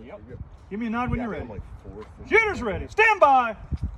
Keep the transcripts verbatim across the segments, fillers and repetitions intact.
Yep. Give me a nod when Yeah, you're I ready. think I'm like fourth. Shooter's ready. Stand by.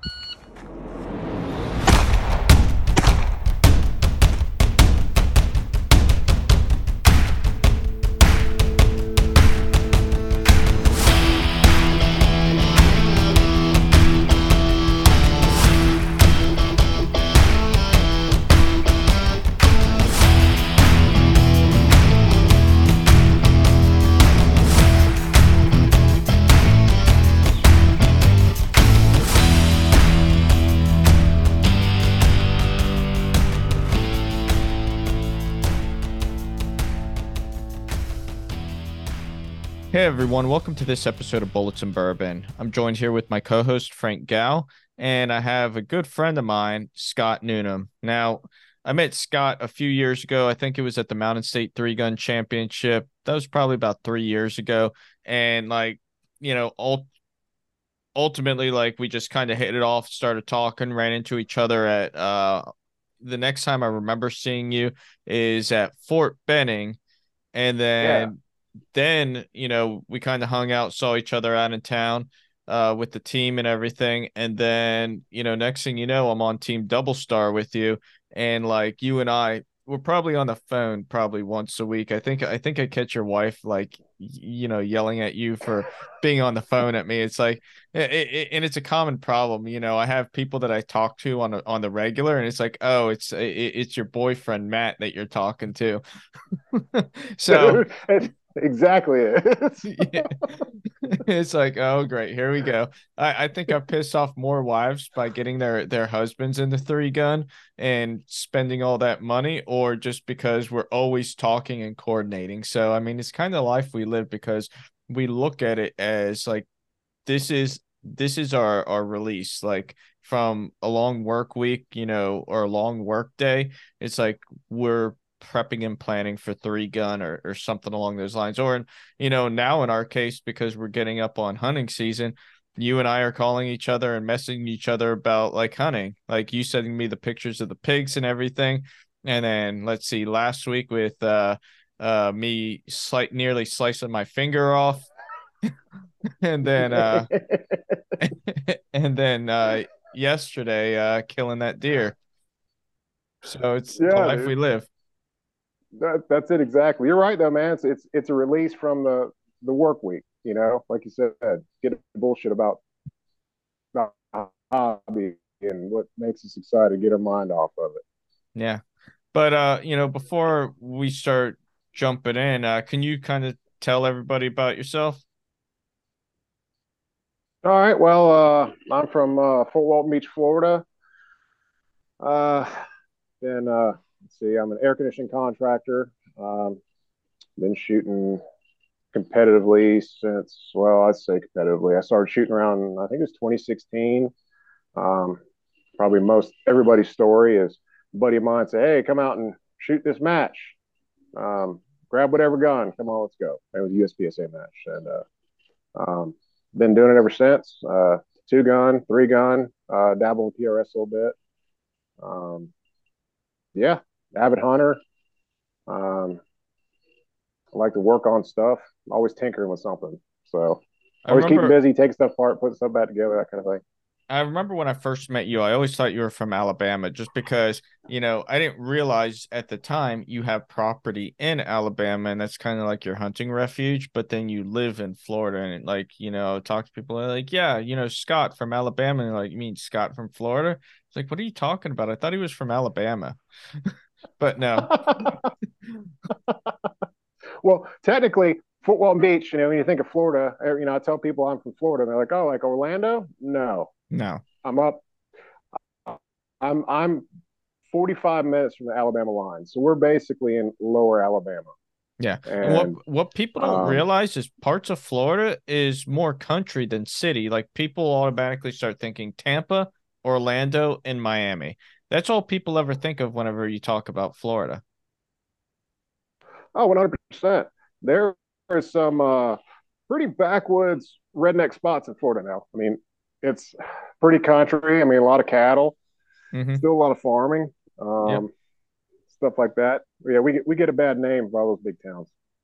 Hey everyone, welcome to this episode of Bullets and Bourbon. I'm joined here with my co-host Frank Gow, and I have a good friend of mine, Scott Newnham. Now, I met Scott a few years ago. I think it was at the Mountain State Three Gun Championship. That was probably about three years ago. And like, you know, ult- ultimately, like we just kind of hit it off, started talking, ran into each other at uh the next time I remember seeing you is at Fort Benning. And then then, you know, we kind of hung out, saw each other out in town uh, with the team and everything. And then, you know, next thing you know, I'm on Team Double Star with you. And like you and I, we're probably on the phone probably once a week. I think I think I catch your wife like y- you know yelling at you for being on the phone at me. It's like it, it, and it's a common problem. You know, I have people that I talk to on a, on the regular, and it's like, oh, it's it, it's your boyfriend Matt that you're talking to. So Exactly it. yeah. It's like, oh, great. Here we go. I, I think I've pissed off more wives by getting their their husbands in the three gun and spending all that money, or just because we're always talking and coordinating. So, I mean, it's kind of life we live because we look at it as like this is this is our our release, like from a long work week, you know, or a long work day. It's like we're prepping and planning for three gun or, or something along those lines. Or, you know, now in our case, because we're getting up on hunting season, you and I are calling each other and messaging each other about like hunting, like you sending me the pictures of the pigs and everything. And then let's see, last week with uh uh me slight nearly slicing my finger off. And then uh and then uh yesterday uh killing that deer. So it's the Yeah, life we dude. live. That, that's it exactly. You're right though, man. It's, it's it's a release from the the work week. You know, like you said, get bullshit about the hobby and what makes us excited. Get our mind off of it. Yeah. But uh, you know, before we start jumping in, uh, can you kind of tell everybody about yourself? All right. Well, uh, I'm from uh, Fort Walton Beach, Florida. Uh, and uh, let's see, I'm an air conditioning contractor. Um, been shooting competitively since, well, I'd say competitively. I started shooting around, I think it was twenty sixteen. Um, probably most everybody's story is a buddy of mine say, "Hey, come out and shoot this match. Um, grab whatever gun. Come on, let's go." It was a U S P S A match, and uh, um, been doing it ever since. Uh, two gun, three gun, uh, dabble in P R S a little bit. Um, yeah, avid hunter. Um, I like to work on stuff. Always tinkering with something. So I always keep remember busy, take stuff apart, put stuff back together, that kind of thing. I remember when I first met you, I always thought you were from Alabama just because, you know, I didn't realize at the time you have property in Alabama and that's kind of like your hunting refuge, but then you live in Florida and like, you know, talk to people like, yeah, you know, Scott from Alabama. And like, you mean Scott from Florida? It's like, what are you talking about? I thought he was from Alabama. But no. Well, technically, Fort Walton Beach, you know, when you think of Florida, er, you know, I tell people I'm from Florida, and they're like, "Oh, like Orlando?" No, No. I'm up. I'm I'm forty-five minutes from the Alabama line, so we're basically in Lower Alabama. Yeah. And what And what people don't um, realize is parts of Florida is more country than city. Like people automatically start thinking Tampa, Orlando, and Miami. That's all people ever think of whenever you talk about Florida. oh, one hundred percent. There are some uh, pretty backwoods redneck spots in Florida now. I mean, it's pretty country. I mean, a lot of cattle, Mm-hmm. still a lot of farming, Yep. um, stuff like that. Yeah, we get, we get a bad name for all those big towns.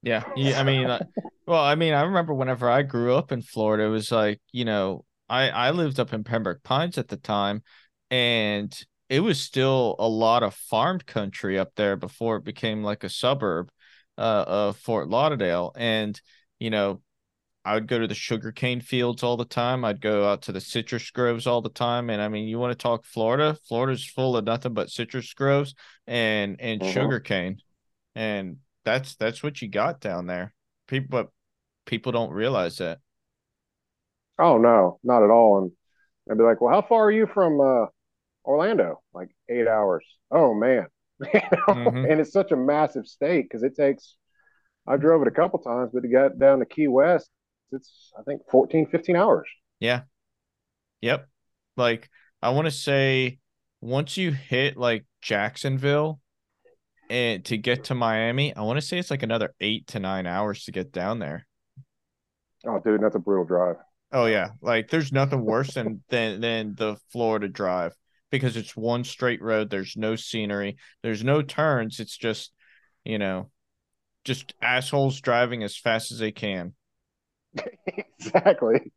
Yeah. Yeah. I mean, uh, well, I mean, I remember whenever I grew up in Florida, it was like, you know, I, I lived up in Pembroke Pines at the time, and it was still a lot of farmed country up there before it became like a suburb uh, of Fort Lauderdale. And, you know, I would go to the sugarcane fields all the time. I'd go out to the citrus groves all the time. And I mean, you want to talk Florida? Florida's full of nothing but citrus groves and and Hmm. sugarcane. And that's that's what you got down there. People but people don't realize that. Oh no, not at all. And I'd be like, well, how far are you from uh, Orlando? Like eight hours. Oh man. You know? Hmm. And it's such a massive state because it takes, I drove it a couple times, but to get down to Key West, it's, I think, fourteen, fifteen hours. Yeah. Yep. Like I want to say once you hit like Jacksonville and to get to Miami, I want to say it's like another eight to nine hours to get down there. Oh, dude, that's a brutal drive. Oh yeah, like there's nothing worse than than than the Florida drive because it's one straight road. There's no scenery. There's no turns. It's just, you know, just assholes driving as fast as they can. Exactly.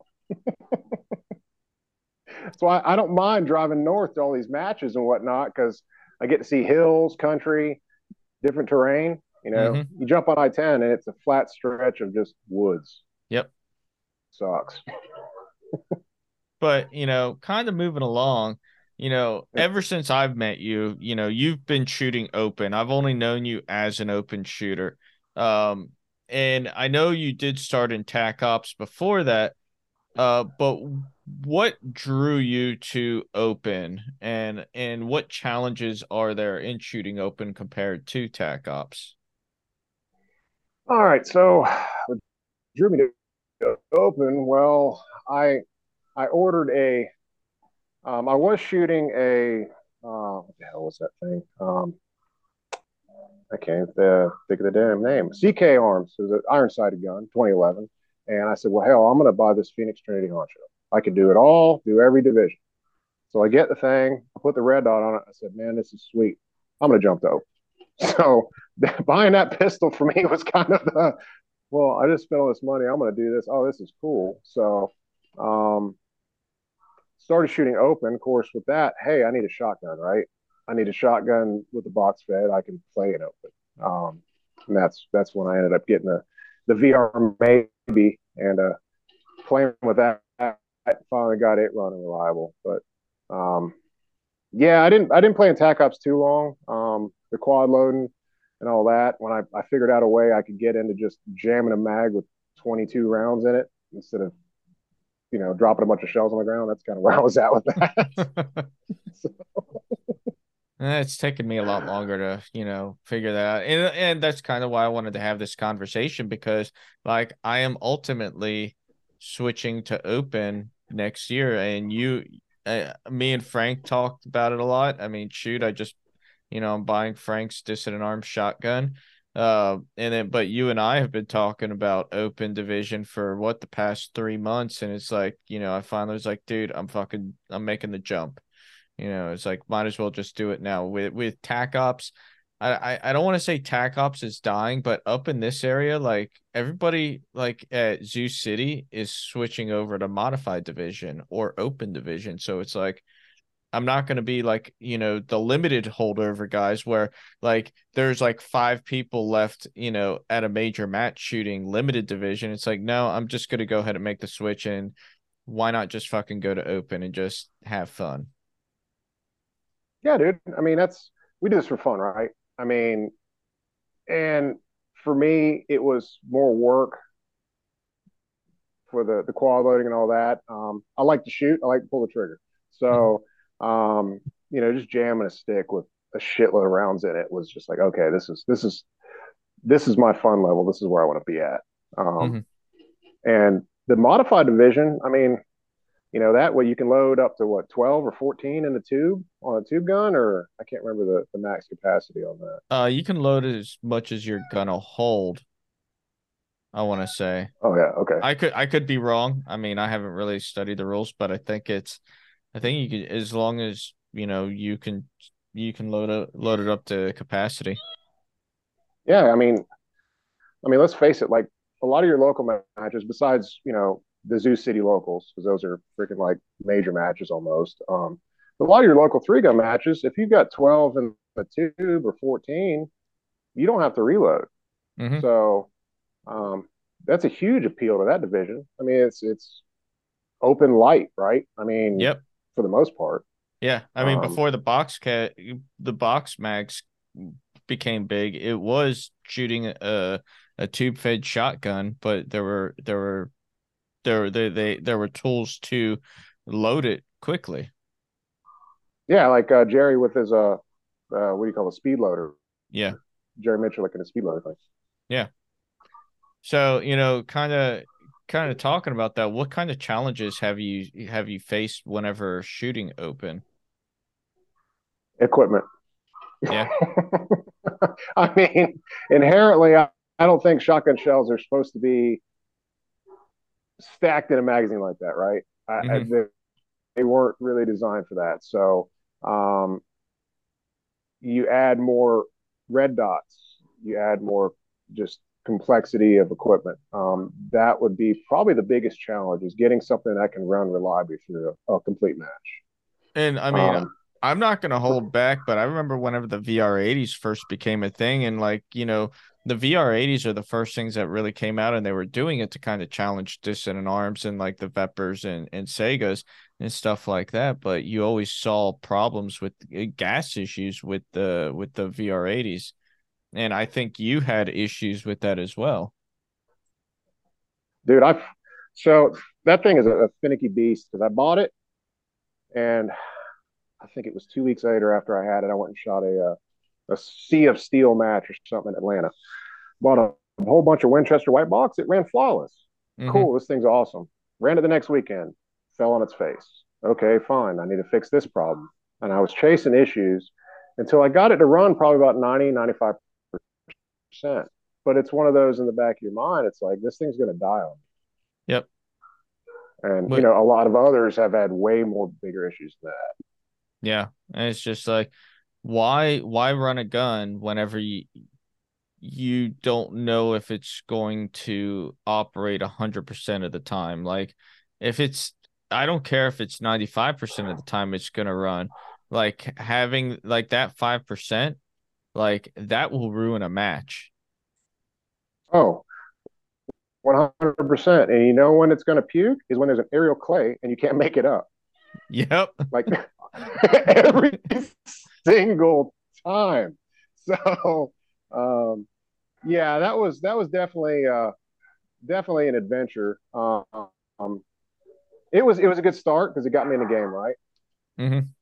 So I, I don't mind driving north to all these matches and whatnot because I get to see hills, country, different terrain. You know, Mm-hmm. you jump on I ten and it's a flat stretch of just woods. Yep. Sucks. But, you know, kind of moving along, you know, Yeah. ever since I've met you, you know, you've been shooting open. I've only known you as an open shooter. Um, and I know you did start in TAC Ops before that. Uh, but what drew you to open, and and what challenges are there in shooting open compared to TAC Ops? All right. So what drew me to open? Well, I I ordered a. Um, I was shooting a. Uh, what the hell was that thing? Um, I can't uh, think of the damn name. C K Arms. It was an iron sighted gun, twenty eleven. And I said, well, hell, I'm going to buy this Phoenix Trinity Honcho. I can do it all, do every division. So I get the thing, I put the red dot on it. I said, man, this is sweet. I'm going to jump to open. So buying that pistol for me was kind of the, well, I just spent all this money. I'm going to do this. Oh, this is cool. So um, started shooting open. Of course, with that, hey, I need a shotgun, right? I need a shotgun with the box fed. I can play it open. Um, and that's that's when I ended up getting the the V R maybe and uh, playing with that. I finally got it running reliable. But um, yeah, I didn't I didn't play in TAC Ops too long. Um, the quad loading and all that. When I, I figured out a way I could get into just jamming a mag with twenty-two rounds in it instead of you know dropping a bunch of shells on the ground. That's kind of where I was at with that. So, Eh, It's taken me a lot longer to, you know, figure that out. And and that's kind of why I wanted to have this conversation because like I am ultimately switching to open next year and you uh, me and Frank talked about it a lot. I mean, shoot, I just, you know, I'm buying Frank's Dissident Arms shotgun. Uh, and then but you and I have been talking about open division for what the past three months, and it's like, you know, I finally was like, dude, I'm fucking I'm making the jump. You know, it's like might as well just do it now. With with TAC Ops, I I, I don't want to say TAC Ops is dying, but up in this area, like everybody like at Zoo City is switching over to modified division or open division. So it's like I'm not going to be like, you know, the limited holdover guys where like there's like five people left, you know, at a major match shooting limited division. It's like, no, I'm just going to go ahead and make the switch, and why not just fucking go to open and just have fun? yeah, dude. I mean, that's we do this for fun, right? I mean, and for me, it was more work for the the quad loading and all that. Um, I like to shoot. I like to pull the trigger. Mhm. So, um, you know, just jamming a stick with a shitload of rounds in it was just like, okay, this is this is this is my fun level. This is where I want to be at. Um, Mhm. and the modified division, I mean, you know, that way you can load up to what twelve or fourteen in the tube on a tube gun, or I can't remember the, the max capacity on that. Uh, you can load it as much as you're gonna hold, I want to say. Oh yeah, okay. I could I could be wrong. I mean, I haven't really studied the rules, but I think it's I think you could as long as, you know, you can you can load it load it up to capacity. Yeah, I mean, I mean, let's face it, like a lot of your local matches, besides, you know, the Zoo City locals, because those are freaking like major matches almost. Um, a lot of your local three gun matches, if you've got twelve in the tube or fourteen, you don't have to reload. Hmm. So um, that's a huge appeal to that division. I mean, it's it's open light, right? I mean, Yep. for the most part. Yeah. I mean, Um, before the box cat, the box mags became big, it was shooting a a tube fed shotgun, but there were there were there were they, they there were tools to load it quickly. yeah, like uh, Jerry with his uh, uh, what do you call a speed loader? Yeah. Jerry Mitchell like in a speed loader thing. Yeah. So, you know, kind of kind of talking about that, what kind of challenges have you have you faced whenever shooting open? Equipment. Yeah. I mean, inherently, I, I don't think shotgun shells are supposed to be stacked in a magazine like that, right? I, I, Hmm. they, they weren't really designed for that. So um, you add more red dots, you add more just complexity of equipment. Um, that would be probably the biggest challenge is getting something that can run reliably through a, a complete match. And I mean, Um, I'm not going to hold back, but I remember whenever the V R eighties first became a thing, and like, you know, the V R eighties are the first things that really came out, and they were doing it to kind of challenge Dissident Arms and like the Vepers and, and Segas and stuff like that. But you always saw problems with uh, gas issues with the with the V R eighties. And I think you had issues with that as well. dude, I've so that thing is a, a finicky beast because I bought it and I think it was two weeks later after I had it, I went and shot a a, a Sea of Steel match or something in Atlanta. Bought a, a whole bunch of Winchester white box. It ran flawless. Hmm. Cool, this thing's awesome. Ran it the next weekend, fell on its face. Okay, fine. I need to fix this problem. And I was chasing issues until I got it to run probably about ninety, ninety-five percent. But it's one of those in the back of your mind. It's like, this thing's going to die on me. Yep. And, you But know, a lot of others have had way more bigger issues than that. yeah, and it's just like, why why run a gun whenever you you don't know if it's going to operate one hundred percent of the time. Like if it's I don't care if it's ninety-five percent of the time it's going to run. Like having like that five percent, like that will ruin a match. Oh, one hundred percent. And you know when it's going to puke is when there's an aerial clay and you can't make it up. Yep. Like every single time. So, um, yeah, that was that was definitely uh, definitely an adventure. Um, it was it was a good start because it got me in the game, right? Hmm.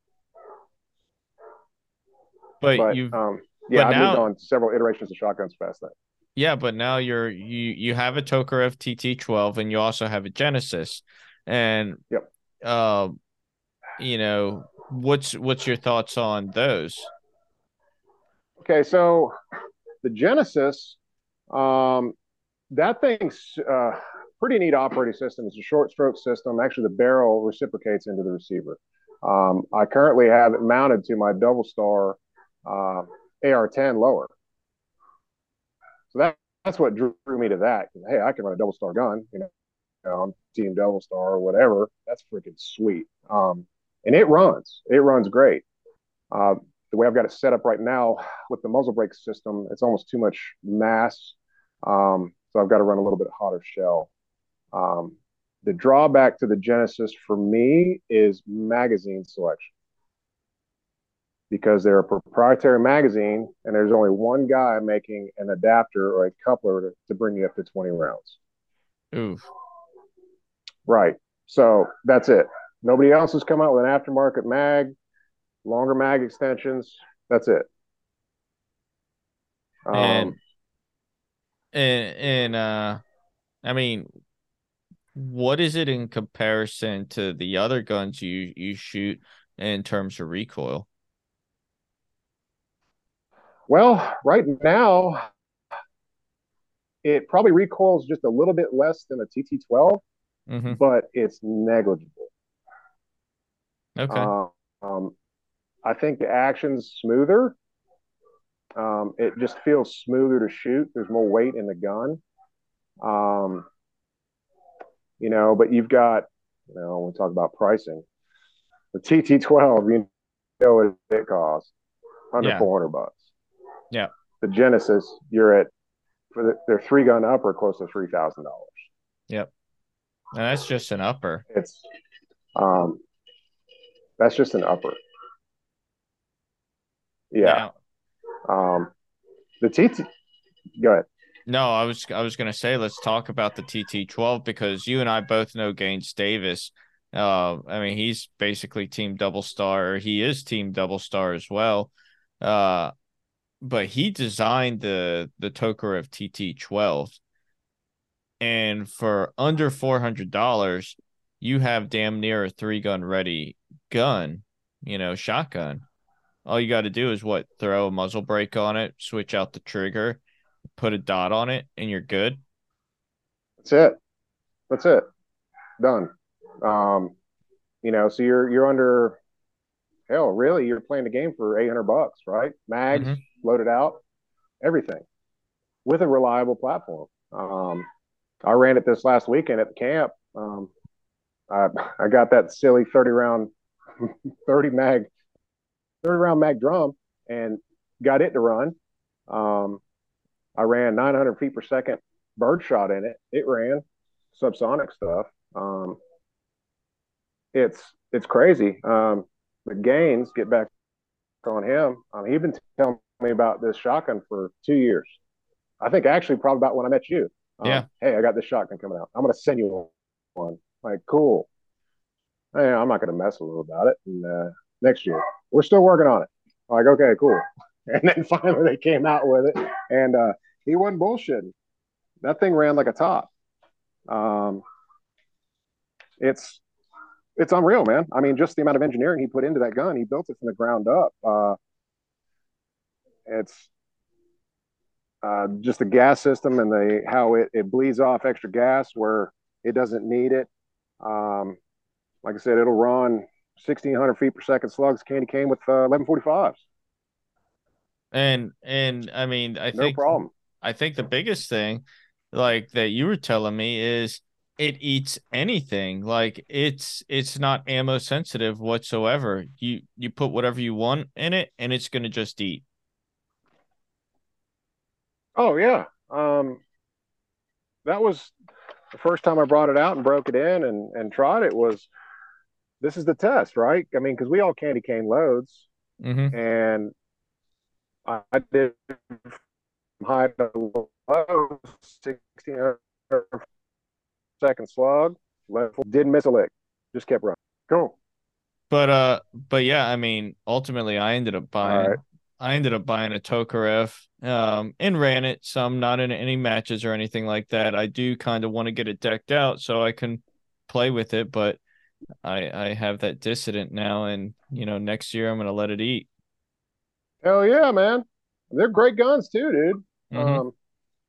But But you've um, but yeah, I've moved now on several iterations of shotguns past that. yeah, but now you're you you have a Tokarev T T twelve and you also have a Genesis. And Yep. uh you know, what's what's your thoughts on those? Okay, so the Genesis, um, that thing's uh, pretty neat operating system. It's a short stroke system. Actually, the barrel reciprocates into the receiver. Um, I currently have it mounted to my double star uh, A R ten lower. So that, that's what drew me to that. Hey, I can run a double star gun. You know, I'm team double star or whatever. That's freaking sweet. Um, and it runs. It runs great. Uh, the way I've got it set up right now with the muzzle brake system, it's almost too much mass. Um, so I've got to run a little bit hotter shell. Um, the drawback to the Genesis for me is magazine selection because they're a proprietary magazine and there's only one guy making an adapter or a coupler to, to bring you up to twenty rounds. Oof. Right. So that's it. Nobody else has come out with an aftermarket mag, longer mag extensions. That's it. Um, And and and uh I mean, what is it in comparison to the other guns you you shoot in terms of recoil? well, right now, it probably recoils just a little bit less than a T T twelve, Hmm. but it's negligible. Okay. Um, um, I think the action's smoother. Um, it just feels smoother to shoot. There's more weight in the gun. Um, you know, but you've got, you know, when we talk about pricing, the T T twelve, you know what it costs, under Yeah. four hundred bucks. Yeah. The Genesis, you're at, for the, their three gun upper, close to three thousand dollars. Yep. And that's just an upper. It's, um, that's just an upper. Yeah. Now, Um, the T T, go ahead. no, I was I was gonna say let's talk about the T T twelve because you and I both know Gaines Davis. Uh, I mean he's basically team double star. Or he is team double star as well. Uh, but he designed the the Tokarev T T twelve, and for under four hundred dollars, you have damn near a three gun ready gun. You know, shotgun. All you got to do is what? Throw a muzzle brake on it, switch out the trigger, put a dot on it, and you're good. That's it. That's it. Done. Um, you know, so you're you're under, hell, really, you're playing the game for eight hundred bucks, right? Mags, Mm-hmm. loaded out, everything with a reliable platform. Um, I ran it this last weekend at the camp. Um, I I got that silly thirty round, thirty mag, thirty round mag drum and got it to run. Um, I ran nine hundred feet per second birdshot in it. It ran subsonic stuff. Um, it's it's crazy. Um, but Gaines, get back on him. Um, he'd been telling me about this shotgun for two years. I think actually probably about when I met you. Um, Yeah. Hey, I got this shotgun coming out. I'm going to send you one. Like, cool. Hey, I'm not going to mess with him about it. And uh, next year, we're still working on it. I'm like, okay, cool. And then finally they came out with it, and uh, he wasn't bullshitting. That thing ran like a top. Um, it's it's unreal, man. I mean, just the amount of engineering he put into that gun. He built it from the ground up. Uh, it's uh, just the gas system and the how it, it bleeds off extra gas where it doesn't need it. Um, like I said, it'll run sixteen hundred feet per second slugs candy cane with uh, eleven forty-fives. And and I mean, I No think problem. I think the biggest thing, like that you were telling me, is it eats anything. Like it's it's not ammo sensitive whatsoever. You you put whatever you want in it, and it's gonna just eat. Oh yeah. Um, that was the first time I brought it out and broke it in and, and tried it was this is the test, right? I mean, because we all candy cane loads, Mm-hmm. and I, I did high to low, sixteen hundred second slug, didn't miss a lick, just kept running. Cool. But uh, but yeah, I mean, ultimately, I ended up All right. buying, I ended up buying a Tokarev, um, and ran it some, not in any matches or anything like that. I do kind of want to get it decked out so I can play with it, but I I have that dissident now, and you know, next year I'm gonna let it eat. Hell yeah, man. They're great guns too, dude. Mm-hmm. Um,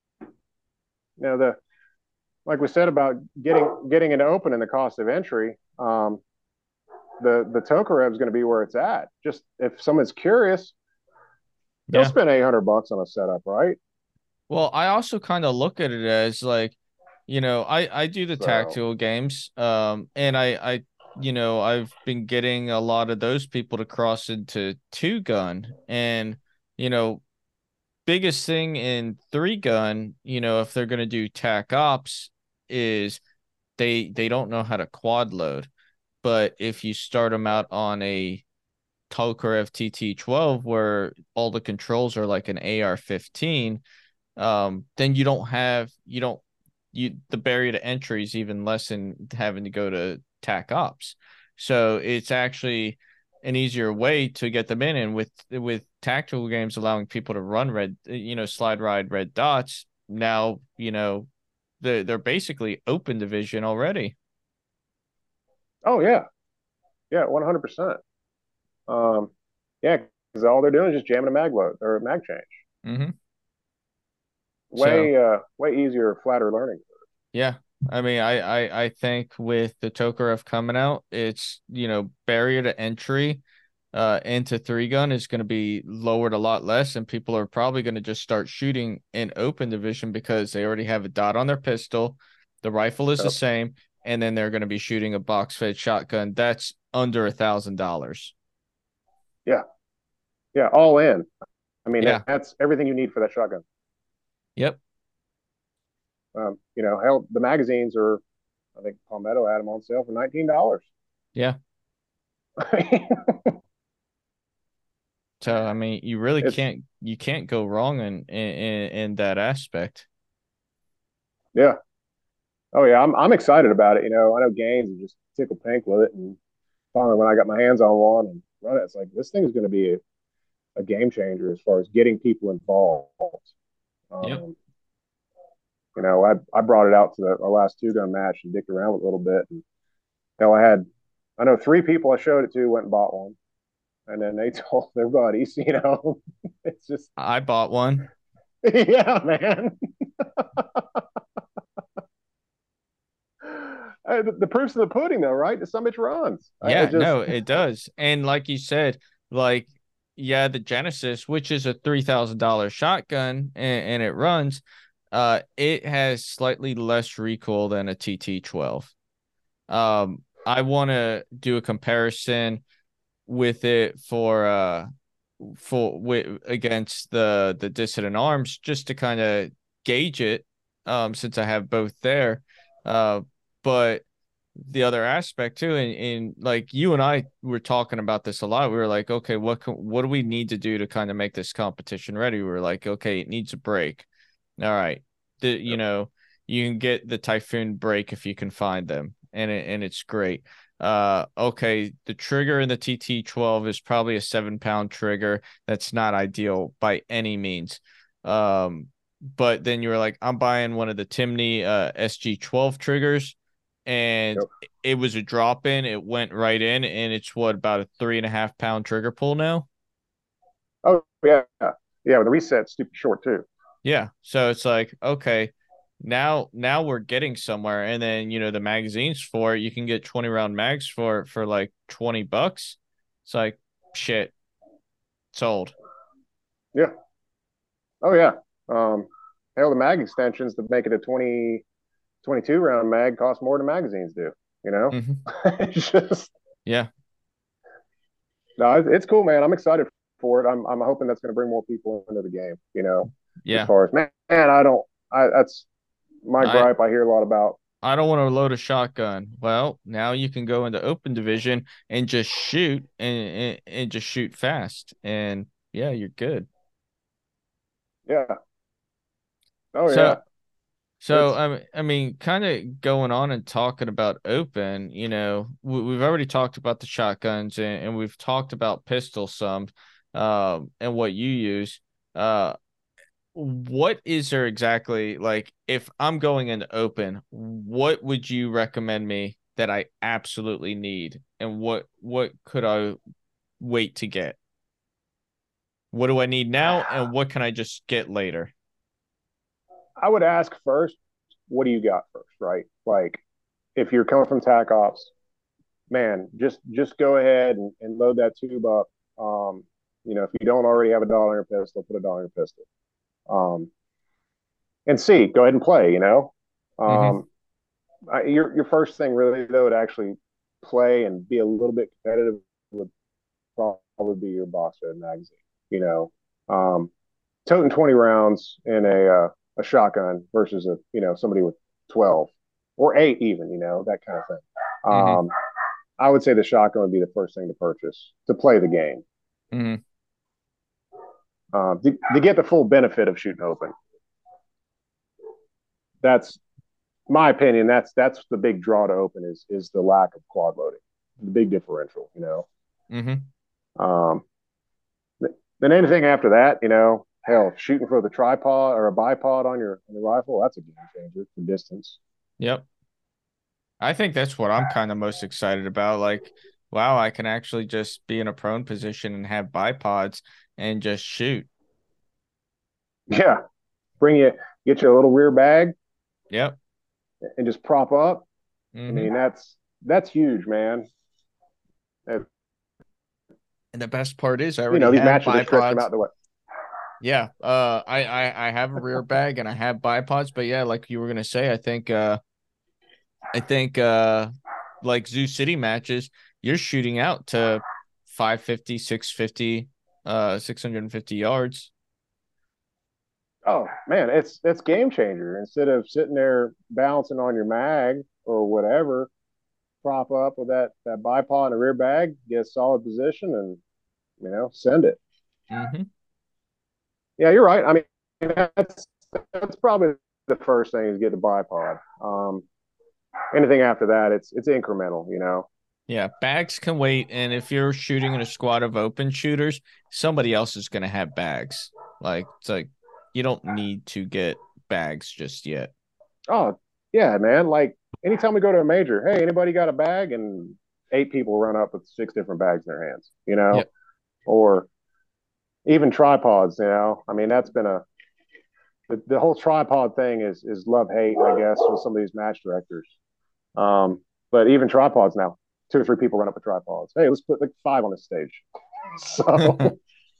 you know, the like we said about getting getting it open and the cost of entry. Um, the the Tokarev is going to be where it's at. Just if someone's curious, they'll Yeah. spend eight hundred bucks on a setup, right? Well, I also kind of look at it as like, you know, I I do the So, tactical games, um, and I I you know I've been getting a lot of those people to cross into two gun, and you know, biggest thing in three gun, you know, if they're gonna do tac ops, is they they don't know how to quad load. But if you start them out on a Tokarev T T twelve where all the controls are like an A R fifteen, um, then you don't have you don't you the barrier to entry is even less than having to go to tac ops. So it's actually an easier way to get them in. And with with tactical games allowing people to run red, you know, slide ride red dots, now, you know, they're they're basically open division already. oh yeah, yeah, one hundred percent. Um, yeah, because all they're doing is just jamming a mag load or a mag change. Mm-hmm. So Way, uh, way easier, flatter learning. yeah. I mean, I, I, I think with the Tokarev coming out, it's, you know, barrier to entry. uh, into three gun is going to be lowered a lot less, and people are probably going to just start shooting in open division because they already have a dot on their pistol. The rifle is the Yep. same, and then they're going to be shooting a box fed shotgun that's under a thousand dollars. Yeah, yeah, all in. I mean, Yeah. that, that's everything you need for that shotgun. Yep. Um, you know, hell, the magazines are. I think Palmetto had them on sale for nineteen dollars. Yeah. So I mean, you really It's can't you can't go wrong in in in that aspect. yeah. Oh yeah, I'm I'm excited about it. You know, I know Gaines is just tickle pink with it, and finally when I got my hands on one and run it, it's like this thing is going to be a, a game changer as far as getting people involved. Yep. Um, you know, I I brought it out to the our last two gun match and dicked around with it a little bit, and hell, I had I know three people I showed it to went and bought one, and then they told their buddies. You know, it's just I bought one. yeah, man. Uh, the, the proof's in the pudding, though, right? The some bitch runs. I, it Yeah, just no, it does. And like you said, like yeah, the Genesis, which is a three thousand dollars shotgun and, and it runs, uh, it has slightly less recoil than a T T twelve. Um, I want to do a comparison with it for uh for with against the the Dissident Arms just to kind of gauge it, um, since I have both there. Uh, but the other aspect too, and, and like you and I were talking about this a lot. We were like, okay, what can, what do we need to do to kind of make this competition ready? We were like, okay, it needs a break. All right, the you know you can get the Typhoon break if you can find them, and it, and it's great. Uh, okay, the trigger in the T T twelve is probably a seven pound trigger. That's not ideal by any means. Um, but then you were like, I'm buying one of the Timney uh S G twelve triggers, and yep. it was a drop in. It went right in, and it's what about a three and a half pound trigger pull now? Oh yeah, yeah. The reset's stupid short too. Yeah. So it's like, okay, now now we're getting somewhere. And then, you know, the magazines for it, you can get twenty round mags for for like twenty bucks. It's like shit, sold. Yeah. Oh yeah. Um, hell, the mag extensions to make it a twenty, twenty-two round mag cost more than magazines do. You know, Hmm. it's just Yeah. no, it's, it's cool, man. I'm excited for it. I'm I'm hoping that's going to bring more people into the game. You know, as Yeah. far as man, man I don't. I that's my I gripe. I hear a lot about. I don't want to load a shotgun. Well, now you can go into open division and just shoot and, and, and just shoot fast. And yeah, you're good. Yeah. Oh So yeah. So It's I mean, I mean, kind of going on and talking about open, you know, we, we've already talked about the shotguns and, and we've talked about pistol some, um, and what you use. Uh, what is there exactly like if I'm going into open, what would you recommend me that I absolutely need, and what what could I wait to get? What do I need now, and what can I just get later? I would ask first, what do you got first, right? Like if you're coming from Tac Ops, man, just just go ahead and, and load that tube up. Um, you know, if you don't already have a dollar in your pistol, put a dollar in your pistol. Um, and see, go ahead and play. You know, Mm-hmm. um, I, your your first thing really though to actually play and be a little bit competitive would probably be your box fed magazine. You know, um, toting twenty rounds in a uh, a shotgun versus a you know somebody with twelve or eight even. You know that kind of thing. Mm-hmm. Um, I would say the shotgun would be the first thing to purchase to play the game. Mm-hmm. Um, to, to get the full benefit of shooting open. That's my opinion. That's that's the big draw to open is is the lack of quad loading, the big differential. You know, Mm-hmm. um, then anything after that, you know, hell, shooting for the tripod or a bipod on your on your rifle, that's a game changer for distance. Yep. I think that's what I'm kind of most excited about. Like, wow, I can actually just be in a prone position and have bipods and just shoot. Yeah, bring you get you a little rear bag Yep. and just prop up. I Mm-hmm. mean, that's that's huge, man. It, And the best part is I You already know, these have matches are stretching them bipods. out the way. Yeah. Uh I, I I have a rear bag and I have bipods, but yeah, like you were gonna say, I think uh I think uh like Zoo City matches, you're shooting out to five fifty, six fifty, uh six hundred fifty yards. Oh man, it's it's game changer. Instead of sitting there bouncing on your mag or whatever, prop up with that that bipod in the rear bag, get a solid position, and you know send it. Mm-hmm. Yeah, you're right. I mean, that's that's probably the first thing is get the bipod. Um, anything after that, it's it's incremental. You know. Yeah, bags can wait, and if you're shooting in a squad of open shooters, somebody else is gonna have bags. Like it's like you don't need to get bags just yet. Oh yeah, man. Like anytime we go to a major, hey, anybody got a bag? And eight people run up with six different bags in their hands. You know, Yep. or even tripods. You know, I mean that's been a the, the whole tripod thing is is love hate, I guess, with some of these match directors. Um, but even tripods now, two or three people run up with tripods. Hey, let's put like five on the stage. So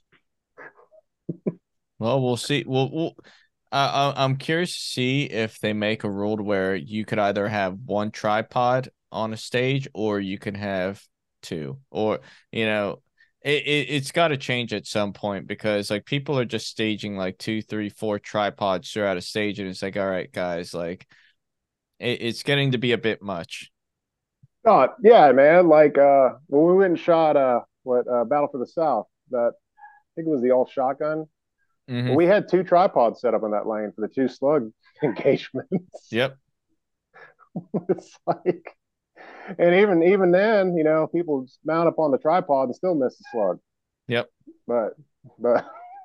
Well, we'll see. We'll, we'll uh, I- I'm curious to see if they make a rule where you could either have one tripod on a stage or you can have two, or you know, it, it it's got to change at some point because like people are just staging like two, three, four tripods throughout a stage, and it's like, all right, guys, like it, it's getting to be a bit much. oh yeah, man. Like uh when we went and shot uh what uh Battle for the South, that I think it was the all shotgun. Well, Hmm. we had two tripods set up in that lane for the two slug engagements. Yep. It's like, and even even then, you know, people mount up on the tripod and still miss the slug. Yep. But but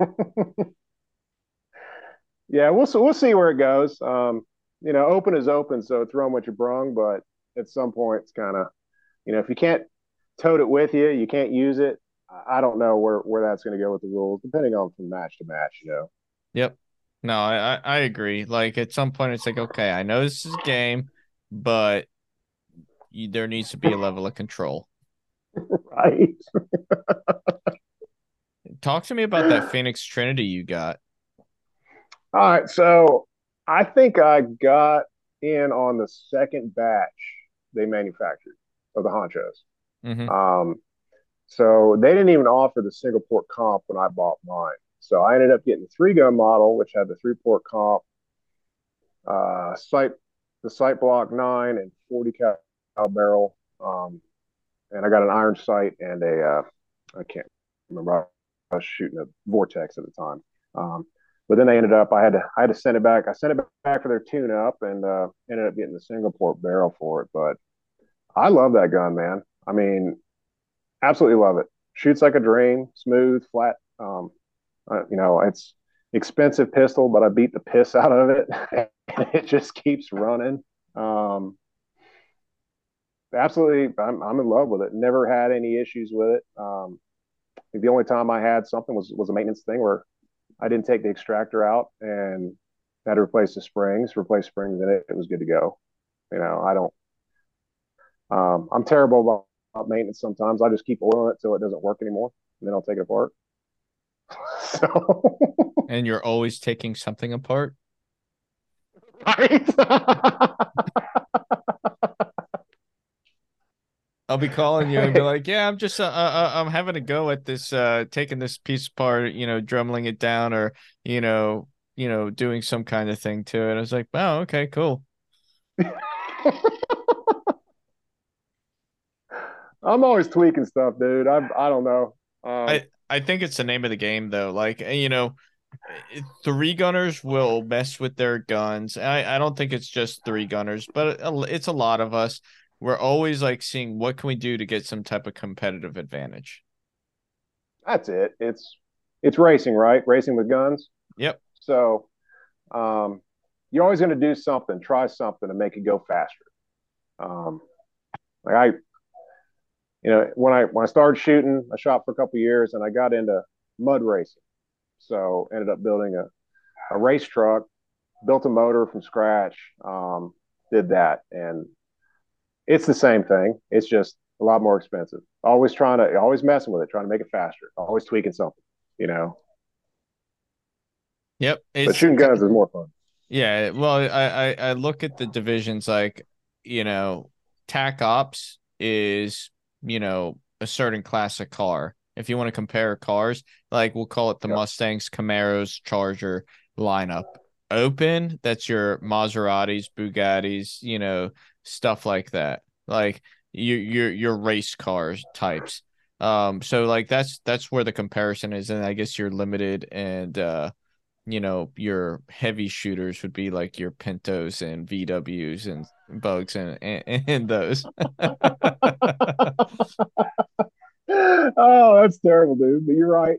yeah, we'll we'll see where it goes. Um, you know, open is open, so throw them what you brung. But at some point, it's kind of, you know, if you can't tote it with you, you can't use it. I don't know where where that's going to go with the rules, depending on from match to match. You know. Yep. No, I, I I agree. Like at some point, it's like, okay, I know this is a game, but you, there needs to be a level of control. Right. Talk to me about that Phoenix Trinity you got. All right, so I think I got in on the second batch they manufactured of the honchos. Hmm. Um, so they didn't even offer the single port comp when I bought mine. So I ended up getting the three gun model, which had the three port comp, uh, sight, the sight block nine and forty cal barrel. Um, and I got an iron sight and a, uh, I can't remember, I was shooting a Vortex at the time. Um, but then they ended up, I had to, I had to send it back. I sent it back for their tune up and uh, ended up getting the single port barrel for it. But I love that gun, man. I mean, absolutely love it. Shoots like a dream, smooth, flat. Um, uh, you know, it's expensive pistol, but I beat the piss out of it. It just keeps running. Um, absolutely, I'm, I'm in love with it. Never had any issues with it. Um, the only time I had something was was a maintenance thing where I didn't take the extractor out and had to replace the springs, replace springs in it. It was good to go. You know, I don't. Um, I'm terrible about, about maintenance. Sometimes I just keep oiling it till it doesn't work anymore, and then I'll take it apart. So, And you're always taking something apart. right? I'll be calling you and be like, "Yeah, I'm just uh, uh, uh, I'm having a go at this, uh, taking this piece apart, you know, drumming it down, or you know, you know, doing some kind of thing to it." I was like, "Oh, okay, cool." I'm always tweaking stuff, dude. I I don't know. Um, I I think it's the name of the game though. Like, eh, you know, it, three gunners will mess with their guns. I I don't think it's just three gunners, but it's a lot of us. We're always like seeing what can we do to get some type of competitive advantage. that's it. It's it's racing, right? Racing with guns. Yep. So um, you're always going to do something, try something to make it go faster. Um, like I, you know, when I when I started shooting, I shot for a couple of years, and I got into mud racing. So ended up building a, a race truck, built a motor from scratch, um, did that, and it's the same thing. It's just a lot more expensive. Always trying to, always messing with it, trying to make it faster, always tweaking something, you know. Yep. But It's shooting guns is more fun. Yeah, well, I, I I look at the divisions like, you know, Tac Ops is, you know, a certain class of car. If you want to compare cars, like we'll call it the Yep. Mustangs, Camaros, Charger lineup. Open, that's your Maseratis, Bugattis, you know, stuff like that. Like your your your race cars types. Um, so like that's that's where the comparison is, and I guess you're limited and uh you know, your heavy shooters would be like your Pintos and V Ws and Bugs and and, and those. Oh, that's terrible, dude. But you're right.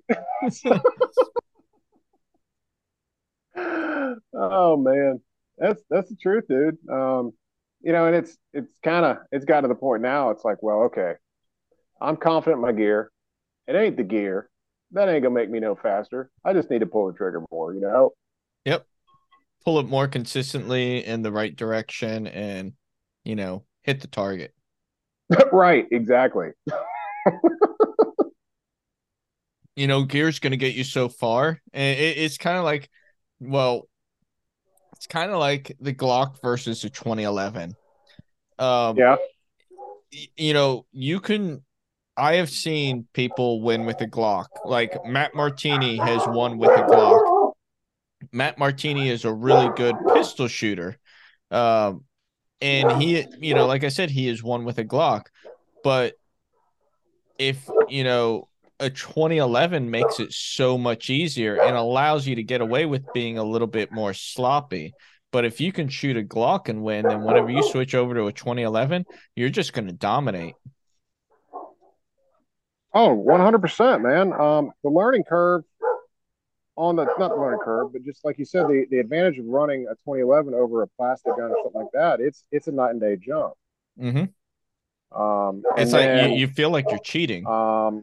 Oh man, that's that's the truth, dude. Um, you know, and it's it's kind of it's gotten to the point now. It's like, well, okay, I'm confident in my gear. It ain't the gear that ain't gonna make me no faster. I just need to pull the trigger more, you know. Yep. Pull it more consistently in the right direction and, you know, hit the target. Right, exactly. You know, gear's going to get you so far. And it, it's kind of like, well, it's kind of like the Glock versus the twenty eleven. Um, Yeah. you know, you can I have seen people win with a Glock. Like Matt Martini has won with a Glock. Matt Martini is a really good pistol shooter. Um, and he, you know, like I said, he is one with a Glock. But if, you know, a twenty eleven makes it so much easier and allows you to get away with being a little bit more sloppy. But if you can shoot a Glock and win, then whenever you switch over to a twenty eleven, you're just going to dominate. Oh, one hundred percent, man. Um, the learning curve on the not the learning curve, but just like you said, the, the advantage of running a twenty eleven over a plastic gun or something like that, it's it's a night and day jump. Mm-hmm. Um, It's and like you, then you feel like you're cheating. um,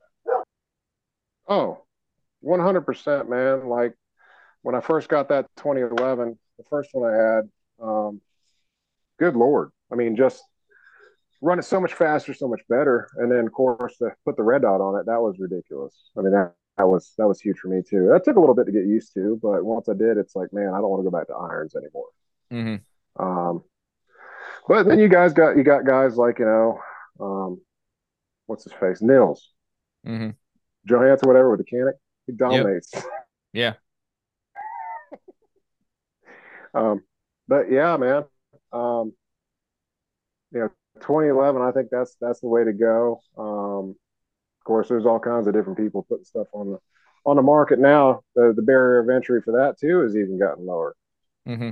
oh, one hundred percent, man. Like when I first got that twenty eleven, the first one I had, um, good lord. I mean, just run it so much faster, so much better. And then, of course, to put the red dot on it, that was ridiculous. I mean, that, that was that was huge for me too. That took a little bit to get used to, but once I did, it's like, man, I don't want to go back to irons anymore. Mm-hmm. Um, but then you guys got you got guys like you know, um, what's his face, Nils Mm-hmm. Johansson, whatever, with the Canic, he Yep. dominates. Yeah. Um, but yeah, man. Um, you know, twenty eleven, I think that's that's the way to go. Um, of course, there's all kinds of different people putting stuff on the on the market now. The the barrier of entry for that too has even gotten lower. Mm-hmm.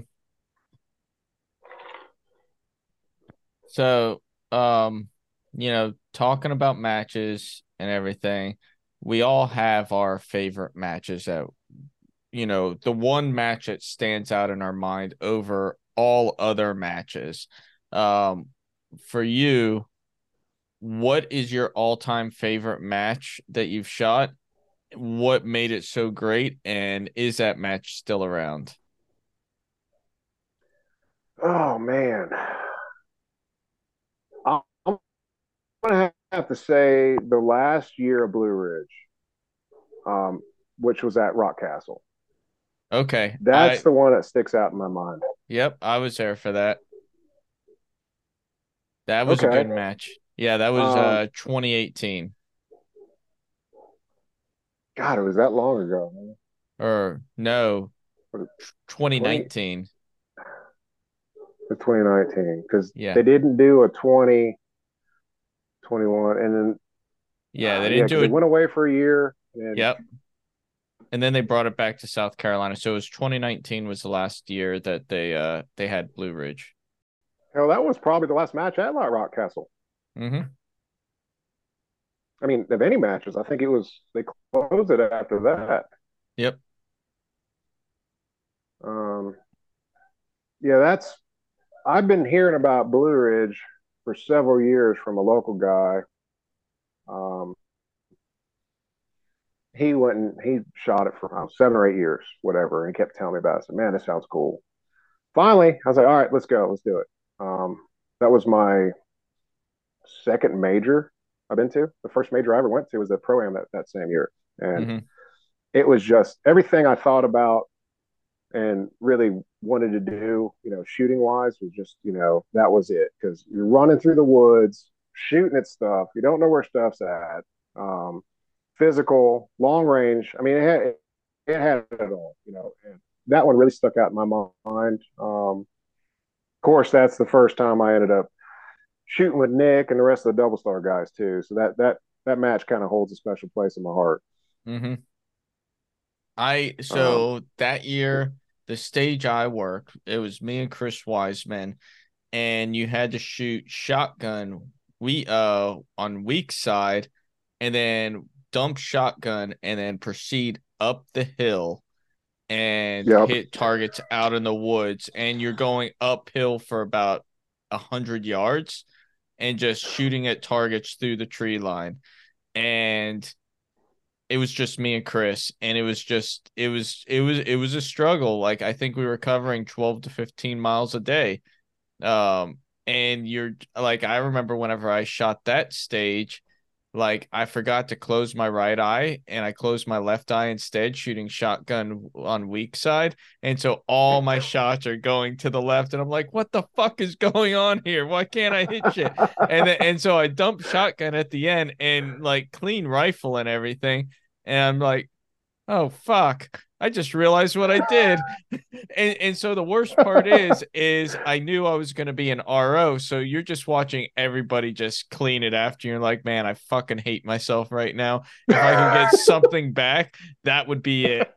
So, um, you know, talking about matches and everything, we all have our favorite matches that, you know, the one match that stands out in our mind over all other matches. Um, for you, what is your all-time favorite match that you've shot? What made it so great? And is that match still around? Oh man, I'm gonna have to say the last year of Blue Ridge, um, which was at Rock Castle. Okay. That's I, the one that sticks out in my mind. yep, I was there for that. That was a Okay. good match. Yeah, that was Um, uh twenty eighteen God, it was that long ago, man. or no, twenty twenty nineteen. twenty nineteen because Yeah. they didn't do a twenty twenty-one, and then Yeah, uh, they yeah, didn't because do they it. went away for a year, and Yep. And then they brought it back to South Carolina. So it was twenty nineteen was the last year that they uh they had Blue Ridge. hell, that was probably the last match at Light Rock Castle. Mm-hmm. I mean, of any matches, I think it was they closed it after that. Yep. Um, yeah, that's I've been hearing about Blue Ridge for several years from a local guy. Um, he went and he shot it for know, seven or eight years, whatever, and he kept telling me about it. I said, man, this sounds cool. Finally, I was like, all right, let's go, let's do it. Um, that was my second major I've been to. The first major I ever went to was a pro-am that, that same year. And Mm-hmm. it was just everything I thought about and really wanted to do, you know, shooting wise was just, you know, that was it. Cause you're running through the woods, shooting at stuff. You don't know where stuff's at. Um, physical, long range. I mean, it had, it had it all, you know, and that one really stuck out in my mind. Um, of course, that's the first time I ended up shooting with Nick and the rest of the double star guys too. So that, that, that match kind of holds a special place in my heart. Mm-hmm. I Um, so that year, the stage I worked, it was me and Chris Wiseman, and you had to shoot shotgun we uh on weak side, and then dump shotgun, and then proceed up the hill and yep. hit targets out in the woods, and you're going uphill for about a hundred yards and just shooting at targets through the tree line. And it was just me and Chris, and it was just it was it was it was a struggle. Like, I think we were covering twelve to fifteen miles a day. Um and you're like, I remember whenever I shot that stage, like, I forgot to close my right eye and I closed my left eye instead, shooting shotgun on weak side. And so all my shots are going to the left, and I'm like, what the fuck is going on here? Why can't I hit shit? And then, and so I dumped shotgun at the end and like clean rifle and everything. And I'm like, oh fuck. I just realized what I did. And and so the worst part is is I knew I was gonna be an R O. So you're just watching everybody just clean it after. You're like, man, I fucking hate myself right now. If I could get something back, that would be it.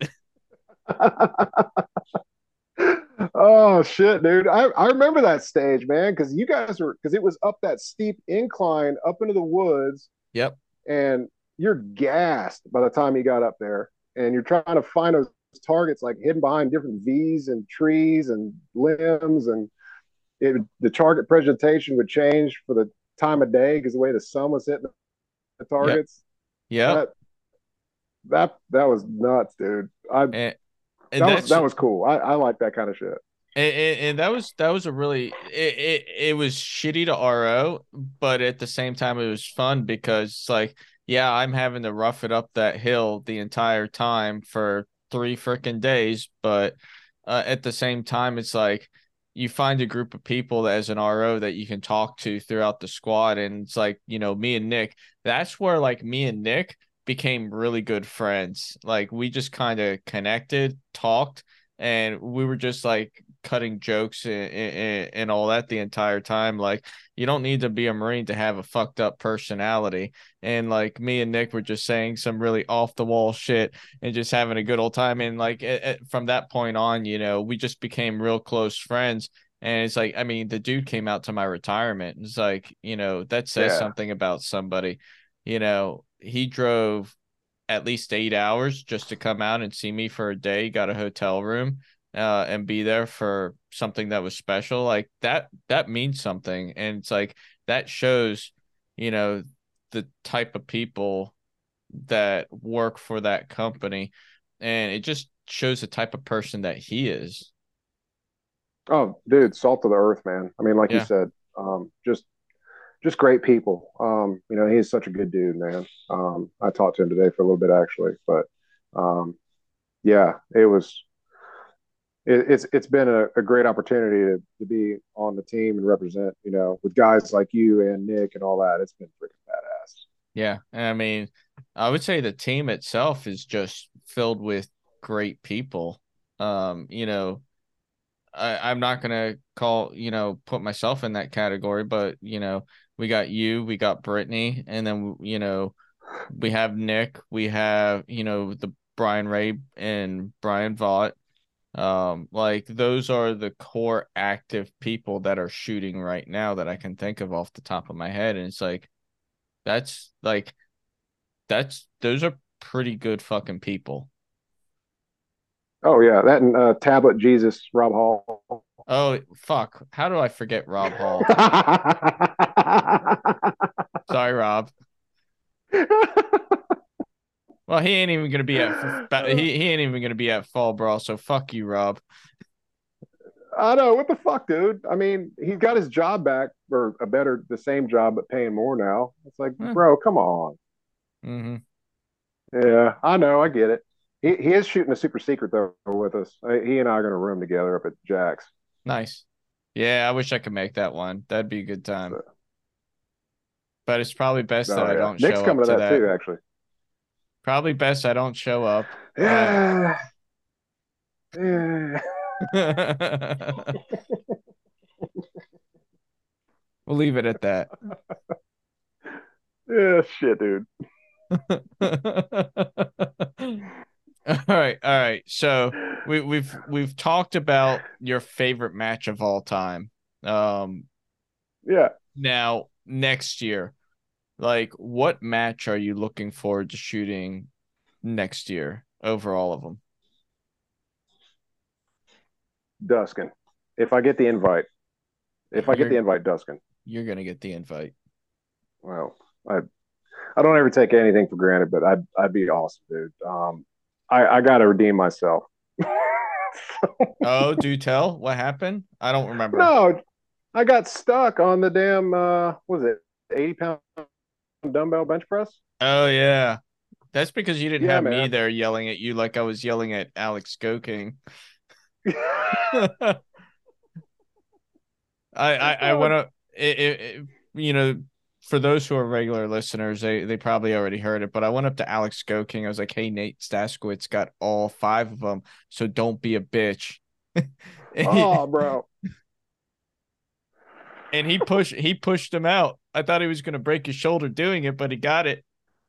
Oh shit, dude. I, I remember that stage, man, because you guys were because it was up that steep incline up into the woods, Yep. and you're gassed by the time you got up there, and you're trying to find those targets like hidden behind different V's and trees and limbs, and it, the target presentation would change for the time of day because the way the sun was hitting the Yep. targets. Yep. That that that was nuts, dude. I And and that was that's that was cool. I, I like that kind of shit. And, and, and that was that was a really it, it it was shitty to R O, but at the same time it was fun because it's like, yeah, I'm having to rough it up that hill the entire time for three freaking days, but uh, at the same time it's like you find a group of people as an R O that you can talk to throughout the squad, and it's like, you know, me and Nick, that's where like me and Nick became really good friends. Like, we just kind of connected, talked, and we were just like cutting jokes and, and, and all that the entire time. Like, you don't need to be a Marine to have a fucked up personality. And like, me and Nick were just saying some really off the wall shit and just having a good old time. And like, it, it, from that point on, you know, we just became real close friends. And it's like, I mean, the dude came out to my retirement. It's like, you know, that says Yeah. something about somebody. You know, he drove at least eight hours just to come out and see me for a day, got a hotel room, uh, and be there for something that was special. Like, that, that means something. And it's like, that shows, you know, the type of people that work for that company. And it just shows the type of person that he is. Oh, dude, salt of the earth, man. I mean, like you Yeah. said, um, just just great people. Um, you know, he's such a good dude, man. Um, I talked to him today for a little bit actually, but um, yeah, it was it, it's it's been a, a great opportunity to, to be on the team and represent, you know, with guys like you and Nick and all that. It's been freaking badass. Yeah. I mean, I would say the team itself is just filled with great people. Um, you know, I, I'm not gonna call, you know, put myself in that category, but you know, we got you, we got Brittany, and then you know, we have Nick, we have, you know, the Brian Ray and Brian Vaught. Um, like, those are the core active people that are shooting right now that I can think of off the top of my head. And it's like, that's like that's those are pretty good fucking people. Oh yeah, that and uh, Tablet Jesus, Rob Hall. Oh fuck. How do I forget Rob Hall? Sorry, Rob. Well, he ain't even gonna be at he he ain't even gonna be at Fall Brawl, so fuck you, Rob. I know what the fuck, dude. I mean, he got his job back or a better, the same job but paying more now. It's like, Eh, bro, come on. mm-hmm. Yeah, I know, I get it. He he is shooting a super secret though with us. He and I are going to room together up at Jack's. Nice. Yeah, I wish I could make that one. That'd be a good time. So, But it's probably best that oh I yeah, don't Nick's show up coming to to that that. too, actually. Probably best I don't show up. Uh, Yeah, yeah, we'll leave it at that. yeah. Shit, dude. All right, all right. So we, we've we've talked about your favorite match of all time. Um, Yeah, now next year, like what match are you looking forward to shooting next year over all of them? Duskin. If I get the invite, if I get You're the invite, Duskin. you're gonna get the invite. Well, I I don't ever take anything for granted, but I'd I'd be awesome, dude. Um, I I got to redeem myself. Oh, do tell. What happened? I don't remember. No, I got stuck on the damn uh what was it eighty pound dumbbell bench press? Oh yeah. That's because you didn't Yeah, have me man. there yelling at you like I was yelling at Alex Goking. I, I, I Oh, want to, it, it, it- you know, for those who are regular listeners, they, they probably already heard it, but I went up to Alex Goking. I was like, hey, Nate Staskowitz got all five of them, so don't be a bitch. And he, oh, bro. and he pushed he pushed him out. I thought he was going to break his shoulder doing it, but he got it.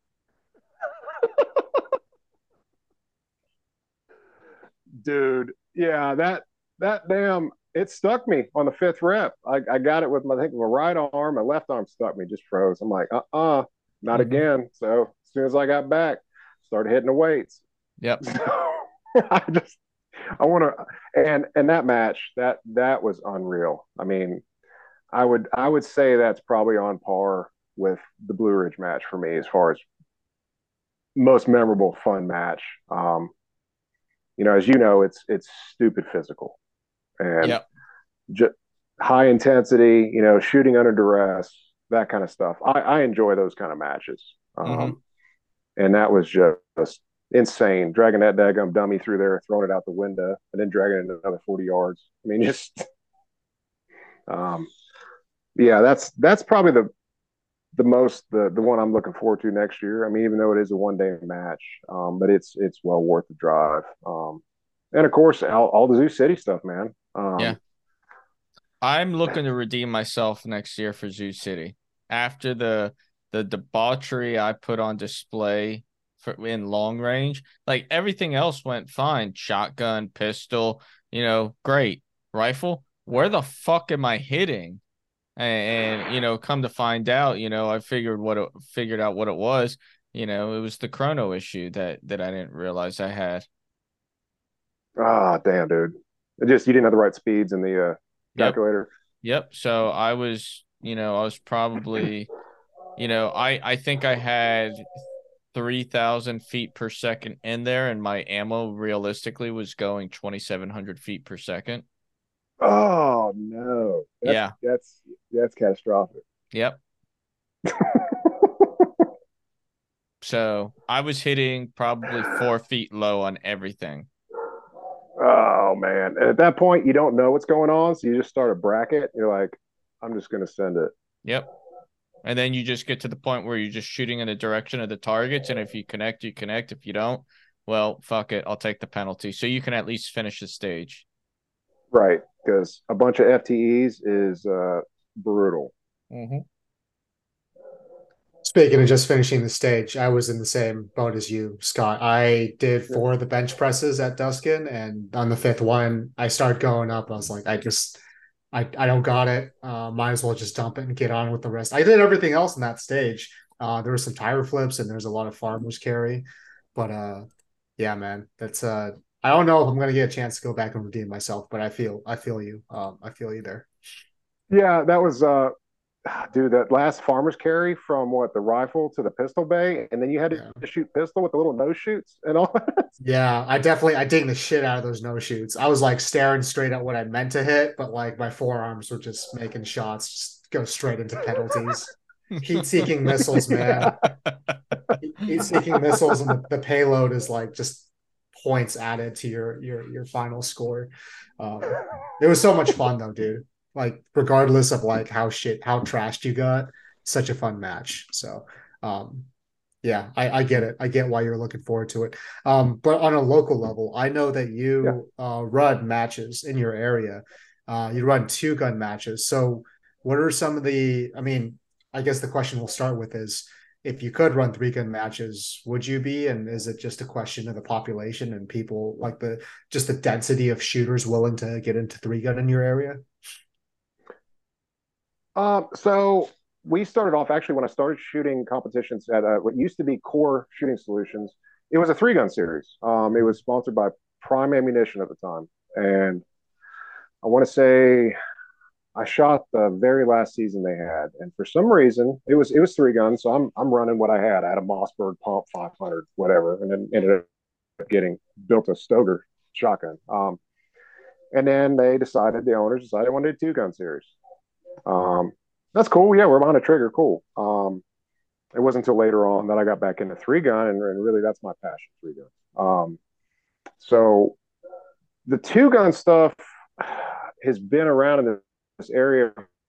Dude. Yeah, that that damn it stuck me on the fifth rep. I, I got it with my I think my right arm, my left arm stuck me, just froze. I'm like, uh-uh, not Mm-hmm. again. So as soon as I got back, started hitting the weights. Yep. So I just I want to and and that match that that was unreal. I mean, I would I would say that's probably on par with the Blue Ridge match for me as far as most memorable fun match. Um, you know, as you know, it's it's stupid physical and Yep. just high intensity. You know, shooting under duress, that kind of stuff. I, I enjoy those kind of matches. Mm-hmm. Um, and that was just insane. Dragging that daggum dummy through there, throwing it out the window, and then dragging it another forty yards. I mean, just um, yeah, that's that's probably the the most the the one I'm looking forward to next year. I mean, even though it is a one day match, um, but it's it's well worth the drive. Um, and of course, all, all the Zoo City stuff, man. Yeah. Um, I'm looking to redeem myself next year for Zoo City after the the debauchery I put on display for in long range. Like everything else went fine. Shotgun, pistol, you know, great. Rifle, where the fuck am I hitting? And, and you know, come to find out, you know, I figured what it figured out what it was. You know, it was the chrono issue that that I didn't realize I had. ah, damn, dude. It just you didn't have the right speeds in the uh, Yep. calculator. Yep. So I was, you know, I was probably, you know, I I think I had three thousand feet per second in there, and my ammo realistically was going twenty-seven hundred feet per second. Oh no, that's Yeah. that's that's catastrophic. Yep. So I was hitting probably four feet low on everything. Oh man, and at that point you don't know what's going on, so you just start a bracket. You're like, I'm just gonna send it. Yep. And then you just get to the point where you're just shooting in the direction of the targets. And if you connect, you connect. If you don't, well, fuck it. I'll take the penalty. So you can at least finish the stage. Right, because a bunch of F T Es is uh, brutal. Mm-hmm. Speaking of just finishing the stage, I was in the same boat as you, Scott. I did Yeah. four of the bench presses at Duskin, and on the fifth one, I started going up. I was like, I just, I, I don't got it. Uh, might as well just dump it and get on with the rest. I did everything else in that stage. Uh, there were some tire flips and there's a lot of farmers carry, but uh, yeah, man, that's uh, I don't know if I'm gonna get a chance to go back and redeem myself, but I feel, I feel you. Um, I feel you there. Yeah, that was uh, dude, that last farmer's carry from what the rifle to the pistol bay, and then you had to Yeah. shoot pistol with the little no shoots and all. Yeah, I definitely I ding the shit out of those no shoots. I was like staring straight at what I meant to hit, but like my forearms were just making shots, just go straight into penalties. Heat-seeking missiles, Yeah. man. Heat-seeking missiles, and the, the payload is like just points added to your your your final score. Um, it was so much fun though, dude. Like regardless of like how shit how trashed you got, such a fun match. So um yeah, I, I get it. I get why you're looking forward to it. Um, but on a local level, I know that Yeah. you uh, run matches in your area. Uh, you run two gun matches. So, what are some of the? I mean, I guess the question we'll start with is, if you could run three gun matches, would you be? And is it just a question of the population and people like the just the density of shooters willing to get into three gun in your area? Um, so we started off actually when I started shooting competitions at uh, what used to be Core Shooting Solutions. It was a three gun series. Um, it was sponsored by Prime Ammunition at the time, and I want to say I shot the very last season they had, and for some reason it was it was three guns. So I'm I'm running what I had. I had a Mossberg Pump five hundred, whatever, and then ended up getting built a Stoger shotgun. Um, and then they decided the owners decided they wanted a two gun series. Um, that's cool. Yeah, we're behind a trigger. Cool. Um, it wasn't until later on that I got back into three gun, and, and really that's my passion, three gun. Um, so the two gun stuff has been around in this area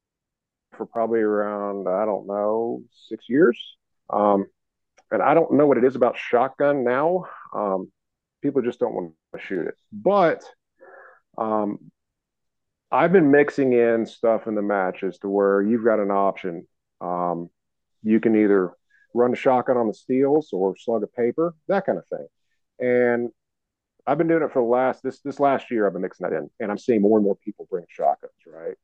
for probably around, I don't know, six years. Um, and I don't know what it is about shotgun now. Um, people just don't want to shoot it. But um, I've been mixing in stuff in the matches to where you've got an option. Um, you can either run the shotgun on the steels or slug a paper, that kind of thing. And I've been doing it for the last this this last year. I've been mixing that in, and I'm seeing more and more people bring shotguns, right?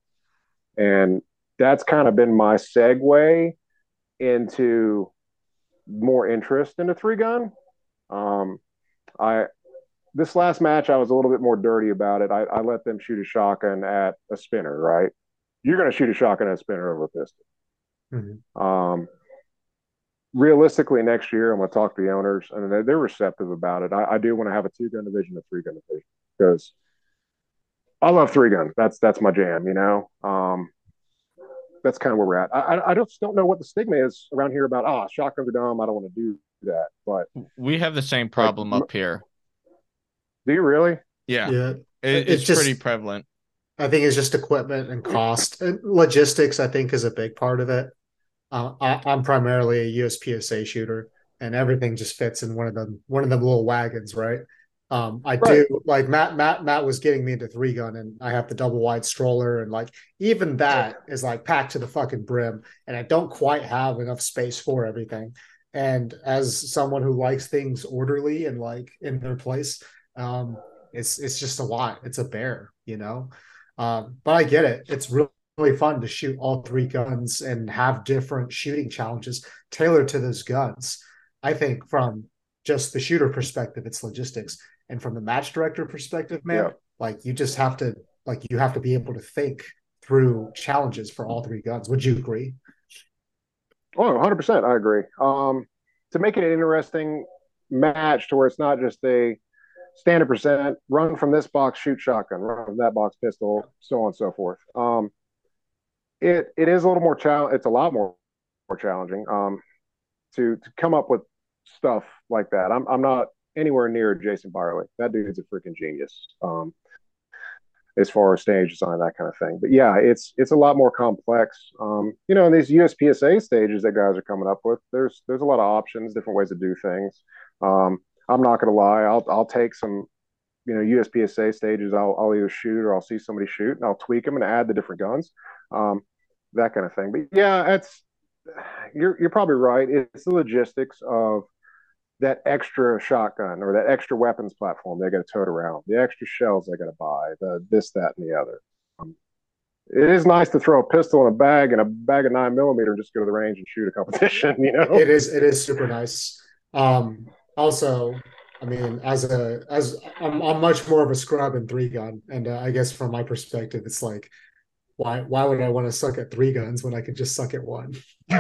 And that's kind of been my segue into more interest in the three gun. Um, I this last match, I was a little bit more dirty about it. I, I let them shoot a shotgun at a spinner, right? You're going to shoot a shotgun at a spinner over a pistol. Mm-hmm. Um, realistically, next year, I'm going to talk to the owners, and they're, they're receptive about it. I, I do want to have a two gun division, a three gun division, because I love three gun. That's that's my jam, you know. Um, that's kind of where we're at. I, I just don't know what the stigma is around here about. Oh, shotguns are dumb. I don't want to do that. But we have the same problem like, up here. Do you really? Yeah, yeah. It, it's, it's just, pretty prevalent. I think it's just equipment and cost. And logistics, I think, is a big part of it. Uh, I, I'm primarily a U S P S A shooter, and everything just fits in one of them one of them little wagons, right? Um, I right. do like Matt. Matt. Matt was getting me into three gun, and I have the double wide stroller, and like even that is like packed to the fucking brim, and I don't quite have enough space for everything. And as someone who likes things orderly and like in their place, um, it's it's just a lot. It's a bear, you know. Um, but I get it. It's really really fun to shoot all three guns and have different shooting challenges tailored to those guns. I think from just the shooter perspective, it's logistics. And from the match director perspective, man, yeah. like you just have to like you have to be able to think through challenges for all three guns. Would you agree? Oh, one hundred percent. I agree. Um, to make it an interesting match to where it's not just a standard percent, run from this box, shoot shotgun, run from that box, pistol, so on and so forth. Um, it it is a little more challenge. It's a lot more more challenging um, to to come up with stuff like that. I'm I'm not anywhere near Jason Byerly. That dude's a freaking genius. Um, as far as stage design, that kind of thing. But yeah, it's it's a lot more complex. Um, you know, in these U S P S A stages that guys are coming up with, there's there's a lot of options, different ways to do things. Um, I'm not gonna lie, I'll I'll take some, you know, U S P S A stages. I'll I'll either shoot or I'll see somebody shoot, and I'll tweak them and add the different guns, um, that kind of thing. But yeah, it's you're you're probably right. It's the logistics of that extra shotgun or that extra weapons platform they got to tote around, the extra shells they got to buy, the this, that, and the other. Um, it is nice to throw a pistol in a bag and a bag of nine millimeter and just go to the range and shoot a competition. You know, it is it is super nice. Um, also, I mean, as a as I'm, I'm much more of a scrub in three gun, and uh, I guess from my perspective, it's like, why why would I want to suck at three guns when I could just suck at one?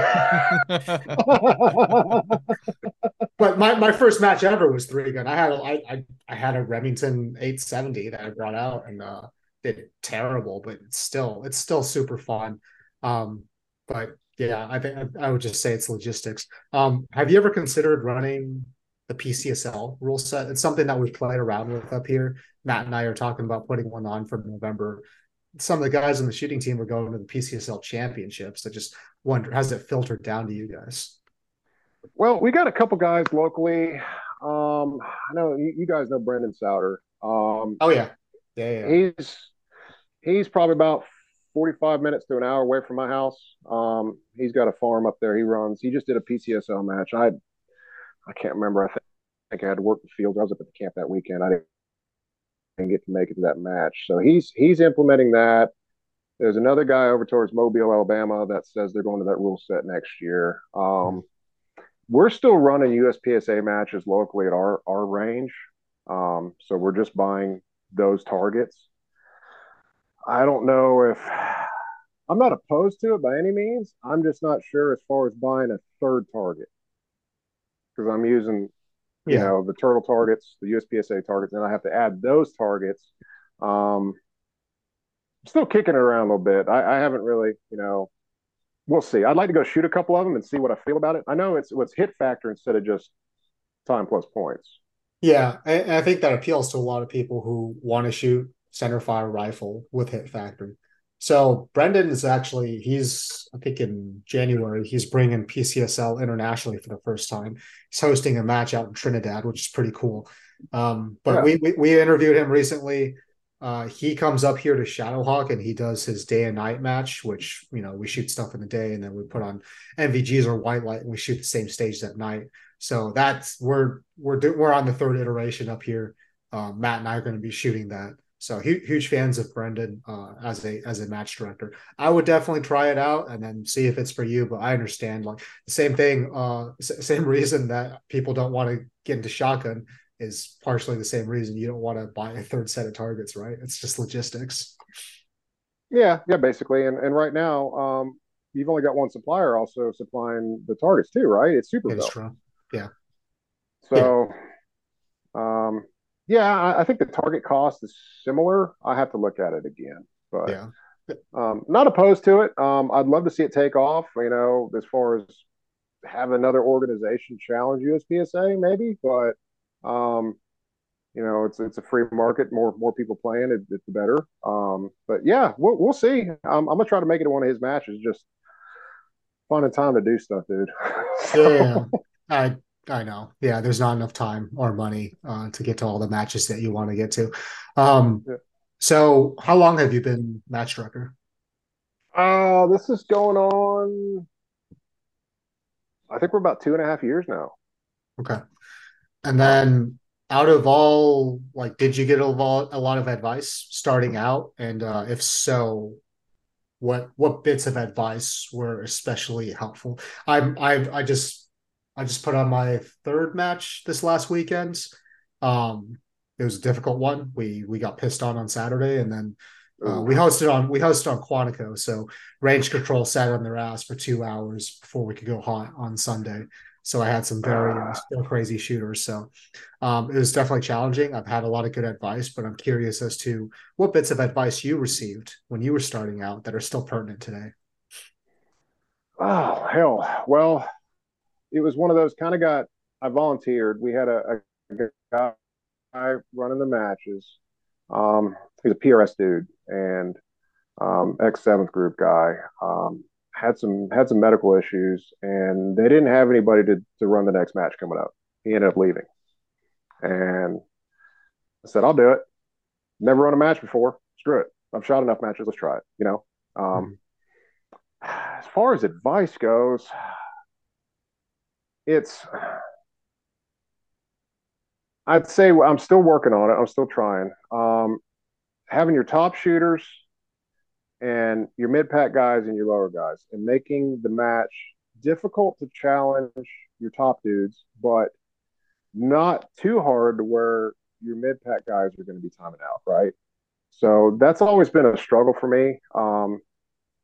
But my, my first match ever was three gun. I had a, I, I, I had a Remington eight seventy that I brought out and uh, did terrible, but it's still it's still super fun. Um, but yeah, I think I would just say it's logistics. Um, have you ever considered running the P C S L rule set? It's something that we've played around with up here. Matt and I are talking about putting one on for November. Some of the guys on the shooting team are going to the P C S L championships. I just wonder, has it filtered down to you guys? Well, we got a couple guys locally. Um, I know you, you guys know Brendan Souter. Um, Oh yeah, yeah, yeah. he's he's probably about forty-five minutes to an hour away from my house. Um, he's got a farm up there. He runs. He just did a P C S L match. I I can't remember. I think, I think I had to work the field. I was up at the camp that weekend. I didn't, didn't get to make it to that match. So he's he's implementing that. There's another guy over towards Mobile, Alabama, that says they're going to that rule set next year. Um, we're still running U S P S A matches locally at our our range. Um, so we're just buying those targets. I don't know if I'm not opposed to it by any means. I'm just not sure as far as buying a third target because I'm using, you Yeah. know, the turtle targets, the U S P S A targets, and I have to add those targets. Um, I'm still kicking it around a little bit. I, I haven't really, you know, we'll see. I'd like to go shoot a couple of them and see what I feel about it. I know it's what's hit factor instead of just time plus points. Yeah, and I think that appeals to a lot of people who want to shoot center fire rifle with hit factor. So Brendan is actually he's I think in January he's bringing P C S L internationally for the first time. He's hosting a match out in Trinidad, which is pretty cool. Um, but Yeah. we, we we interviewed him recently. Uh, he comes up here to Shadowhawk and he does his day and night match, which you know we shoot stuff in the day and then we put on N V Gs or white light and we shoot the same stage that night. So that's we're we're do, we're on the third iteration up here. Um, Matt and I are going to be shooting that. So huge, huge fans of Brendan uh, as a as a match director. I would definitely try it out and then see if it's for you. But I understand like the same thing, uh, same reason that people don't want to get into shotgun is partially the same reason you don't want to buy a third set of targets, right? It's just logistics. Yeah, yeah, basically. And and right now, um, you've only got one supplier also supplying the targets too, right? It's It is Superbelt. true. Yeah. Yeah. So, um, yeah, I, I think the target cost is similar. I have to look at it again, but Yeah. um, not opposed to it. Um, I'd love to see it take off. You know, as far as have another organization challenge U S P S A, maybe, but um, you know, it's it's a free market. More more people playing, it, it's better. Um, but yeah, we'll we'll see. Um, I'm gonna try to make it to one of his matches. Just finding time to do stuff, dude. Yeah. Yeah, So, yeah. I I know. Yeah, there's not enough time or money uh, to get to all the matches that you want to get to. Um, yeah. so how long have you been match director? Uh, this is going on. I think we're about two and a half years now. Okay. And Um, then out of all, like, did you get a lot, a lot of advice starting out? And uh, if so, what what bits of advice were especially helpful? I'm I I just I just put on my third match this last weekend. Um, it was a difficult one. We we got pissed on on Saturday, and then uh, ooh, we hosted on we hosted on Quantico. So range control sat on their ass for two hours before we could go hot on Sunday. So I had some very uh, uh, still crazy shooters. So um, it was definitely challenging. I've had a lot of good advice, but I'm curious as to what bits of advice you received when you were starting out that are still pertinent today. oh hell. Well, it was one of those kind of got. I volunteered. We had a, a guy running the matches. Um, he's a P R S dude and um, ex seventh group guy. Um, had some had some medical issues, and they didn't have anybody to to run the next match coming up. He ended up leaving, and I said, "I'll do it. Never run a match before. Screw it. I've shot enough matches. Let's try it." You know. Um, Mhm. as far as advice goes, it's I'd say I'm still working on it. I'm still trying. Um, having your top shooters and your mid pack guys and your lower guys, and making the match difficult to challenge your top dudes, but not too hard to where your mid pack guys are going to be timing out, right? So that's always been a struggle for me. Um,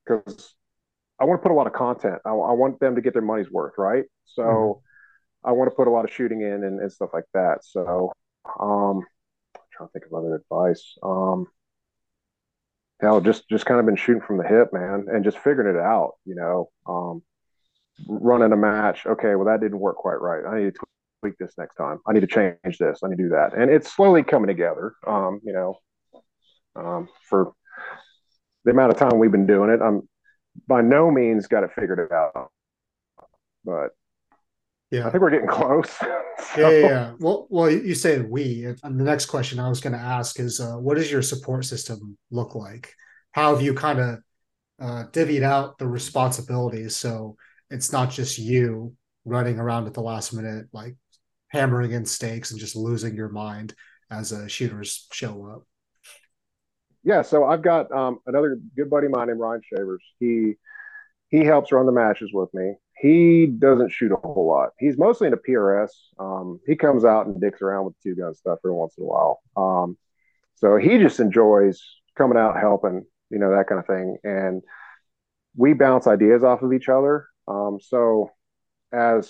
because I want to put a lot of content. I, I want them to get their money's worth, right? So Mhm. I want to put a lot of shooting in and, and stuff like that. So um, I'm trying to think of other advice. Um, hell, just just kind of been shooting from the hip, man, and just figuring it out. You know, um, running a match. Okay, well that didn't work quite right. I need to tweak this next time. I need to change this. I need to do that, and it's slowly coming together. Um, you know, um, for the amount of time we've been doing it, I'm by no means got it figured out, but I Yeah. think we're getting close. Yeah, yeah, So yeah. Well, well, you say we, and the next question I was going to ask is, uh, what does your support system look like? How have you kind of uh, divvied out the responsibilities so it's not just you running around at the last minute, like hammering in stakes and just losing your mind as uh, shooters show up? yeah, so I've got um, another good buddy of mine named Ryan Shavers. He he helps run the matches with me. He doesn't shoot a whole lot. He's mostly into P R S. Um, he comes out and dicks around with two gun stuff every once in a while. Um, so he just enjoys coming out helping, you know, that kind of thing. And we bounce ideas off of each other. Um, so as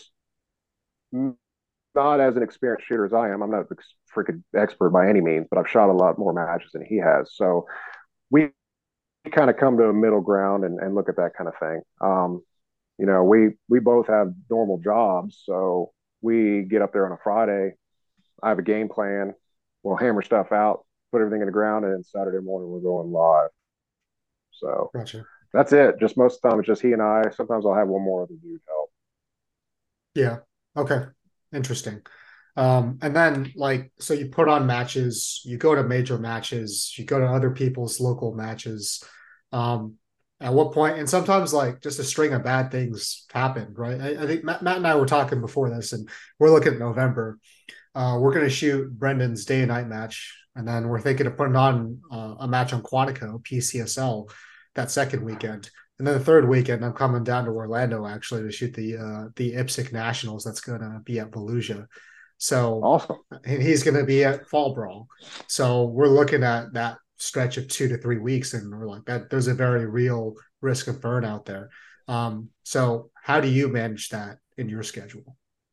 not as an experienced shooter as I am, I'm not a freaking expert by any means, but I've shot a lot more matches than he has. So we kind of come to a middle ground and, and look at that kind of thing. Um, you know, we we both have normal jobs, so we get up there on a Friday. I have a game plan. We'll hammer stuff out, put everything in the ground, and then Saturday morning we're going live. So Gotcha. that's it. Just most of the time it's just he and I. Sometimes I'll have one more other dude help. Yeah. Okay. Interesting. Um, and then like, so you put on matches, you go to major matches, you go to other people's local matches. Um, at what point, and sometimes like just a string of bad things happen, right? I, I think Matt, Matt and I were talking before this, and we're looking at November. Uh, we're going to shoot Brendan's day and night match, and then we're thinking of putting on uh, a match on Quantico P C S L that second weekend. And then the third weekend, I'm coming down to Orlando actually to shoot the uh, the I P S C Nationals. That's going to be at Volusia. So Awesome. and he's going to be at Fall Brawl. So we're looking at that stretch of two to three weeks, and we're like that. There's a very real risk of burnout there. Um, so how do you manage that in your schedule?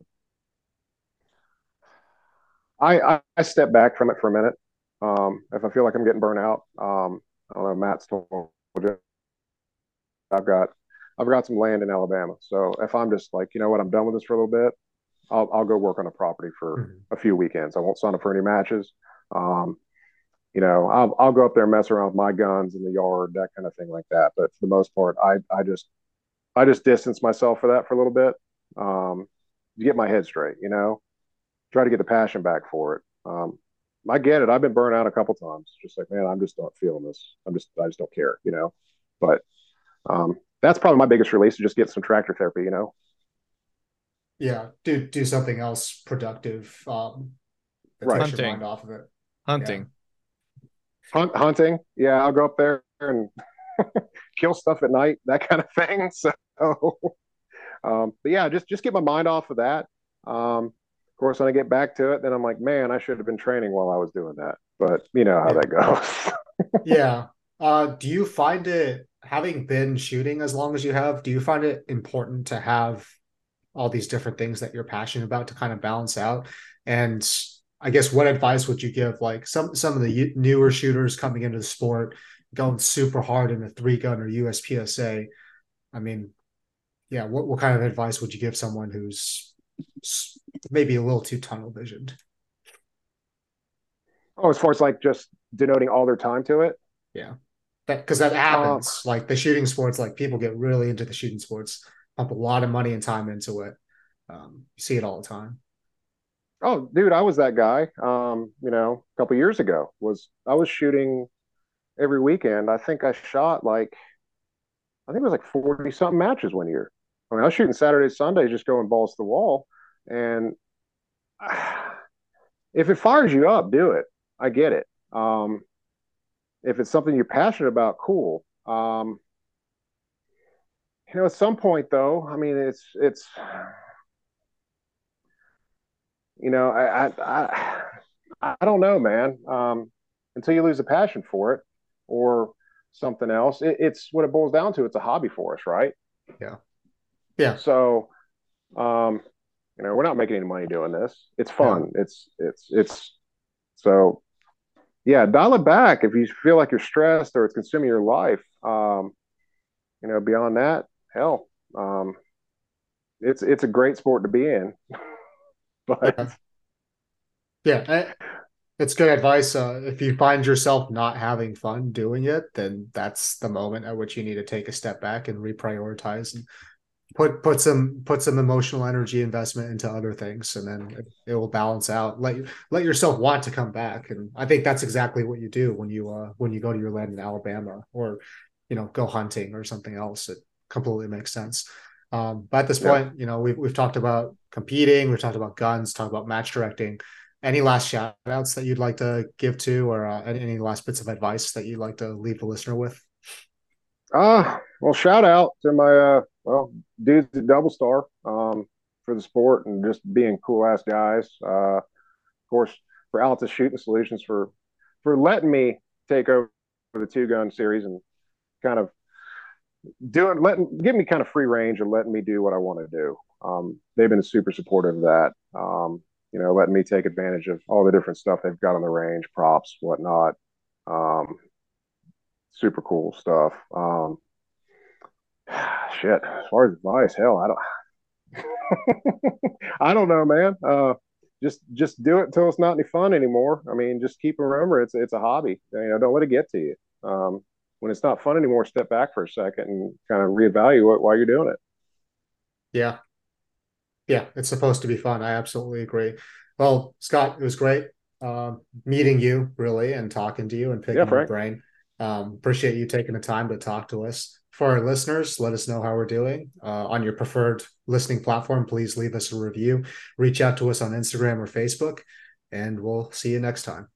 I, I, I step back from it for a minute. Um, if I feel like I'm getting burnt out, um, I don't know. Matt's told you I've got I've got some land in Alabama. So if I'm just like, you know what, I'm done with this for a little bit, I'll I'll go work on a property for Mhm. a few weekends. I won't sign up for any matches. Um, you know, I'll I'll go up there and mess around with my guns in the yard, that kind of thing like that. But for the most part, I I just I just distance myself for that for a little bit. Um, to get my head straight, you know, try to get the passion back for it. Um, I get it. I've been burned out a couple times. Just like, man, I'm just not feeling this. I'm just I just don't care, you know. But um, that's probably my biggest release to just get some tractor therapy, you know. Yeah, do do something else productive um, that Right. takes your mind Hunting. off of it. Yeah, Hunting. Hunt, hunting. Yeah, I'll go up there and kill stuff at night, that kind of thing. So, um, but yeah, just just get my mind off of that. Um, of course, when I get back to it, then I'm like, man, I should have been training while I was doing that. But you know how yeah, that goes. yeah. Uh, do you find it, having been shooting as long as you have, do you find it important to have all these different things that you're passionate about to kind of balance out? And I guess what advice would you give like some some of the newer shooters coming into the sport, going super hard in a three gun or U S P S A? I mean, yeah, what what kind of advice would you give someone who's maybe a little too tunnel visioned? Oh, as far as like just denoting all their time to it. Yeah, that because that Um, happens. Like the shooting sports, like people get really into the shooting sports, pump a lot of money and time into it. Um, you see it all the time. oh, dude, I was that guy. Um, you know, a couple years ago was I was shooting every weekend. I think I shot like I think it was like forty something matches one year. I mean, I was shooting Saturday, Sunday, just going balls to the wall. And if it fires you up, do it. I get it. Um, if it's something you're passionate about, cool. Um, you know, at some point though, I mean, it's it's you know, I I I, I don't know, man. Um, until you lose a passion for it, or something else. It, it's what it boils down to. It's a hobby for us, right? Yeah. Yeah. So, um, you know, we're not making any money doing this. It's fun. Yeah. It's, it's, it's, so yeah, dial it back if you feel like you're stressed or it's consuming your life. Um, you know, beyond that, hell, um, it's, it's a great sport to be in, but yeah, yeah I, it's good advice. Uh, if you find yourself not having fun doing it, then that's the moment at which you need to take a step back and reprioritize and put put some put some emotional energy investment into other things, and then it, it will balance out. Let you let yourself want to come back, and I think that's exactly what you do when you uh when you go to your land in Alabama, or you know, go hunting or something else. It completely makes sense. Um, but at this point, yeah. you know, we've we've talked about competing, we've talked about guns, talked about match directing. Any last shout outs that you'd like to give to, or uh, any last bits of advice that you'd like to leave the listener with? Uh, well, shout out to my, uh, well, dudes at Double Star, um, for the sport and just being cool ass guys. Uh, of course, for Altus Shooting Solutions for, for letting me take over the two gun series and kind of doing, letting, give me kind of free range and letting me do what I want to do. Um, they've been super supportive of that. Um, you know, letting me take advantage of all the different stuff they've got on the range, props, whatnot. Um, super cool stuff. Um, shit, as far as advice, hell, I don't, I don't know, man. Uh, just, just do it until it's not any fun anymore. I mean, just keep remember it's, it's a hobby. You know, don't let it get to you. Um, when it's not fun anymore, step back for a second and kind of reevaluate why you're doing it. Yeah. Yeah, it's supposed to be fun. I absolutely agree. Well, Scott, it was great um, meeting you, really, and talking to you and picking yeah, your brain. Um, appreciate you taking the time to talk to us. For our listeners, let us know how we're doing. Uh, on your preferred listening platform, please leave us a review. Reach out to us on Instagram or Facebook, and we'll see you next time.